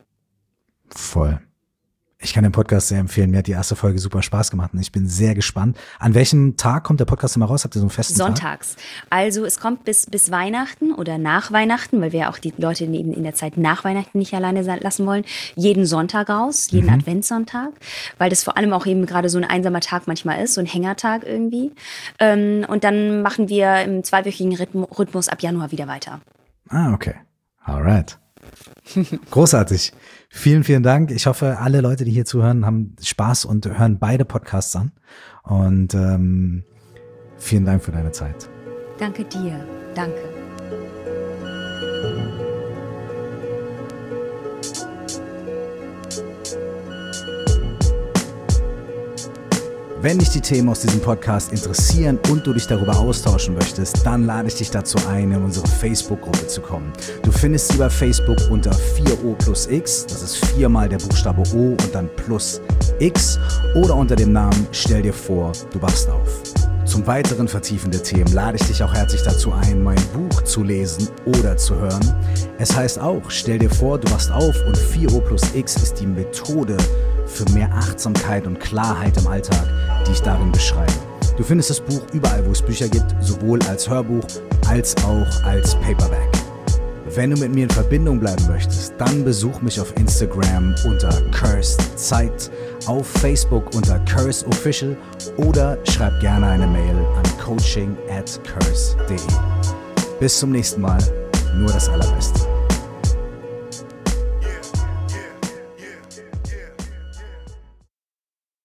Voll. Ich kann den Podcast sehr empfehlen. Mir hat die erste Folge super Spaß gemacht und ich bin sehr gespannt. An welchem Tag kommt der Podcast immer raus? Habt ihr so einen festen Sonntags. Tag? Also es kommt bis, bis Weihnachten oder nach Weihnachten, weil wir ja auch die Leute eben in der Zeit nach Weihnachten nicht alleine lassen wollen. Jeden Sonntag raus, jeden mhm. Adventssonntag, weil das vor allem auch eben gerade so ein einsamer Tag manchmal ist, so ein Hängertag irgendwie. Und dann machen wir im zweiwöchigen Rhythmus ab Januar wieder weiter. Ah, okay. Alright. Großartig. Vielen, vielen Dank. Ich hoffe, alle Leute, die hier zuhören, haben Spaß und hören beide Podcasts an. Und ähm, vielen Dank für deine Zeit. Danke dir. Danke. Wenn dich die Themen aus diesem Podcast interessieren und du dich darüber austauschen möchtest, dann lade ich dich dazu ein, in unsere Facebook-Gruppe zu kommen. Du findest sie bei Facebook unter vier O plus X, das ist viermal der Buchstabe O und dann plus X, oder unter dem Namen Stell dir vor, du wachst auf. Zum weiteren Vertiefen der Themen lade ich dich auch herzlich dazu ein, mein Buch zu lesen oder zu hören. Es heißt auch, Stell dir vor, du wachst auf, und vier O plus X ist die Methode für mehr Achtsamkeit und Klarheit im Alltag, die ich darin beschreibe. Du findest das Buch überall, wo es Bücher gibt, sowohl als Hörbuch als auch als Paperback. Wenn du mit mir in Verbindung bleiben möchtest, dann besuch mich auf Instagram unter Cursed Zeit, auf Facebook unter Curse Official oder schreib gerne eine Mail an coaching at curse punkt de. Bis zum nächsten Mal, nur das Allerbeste.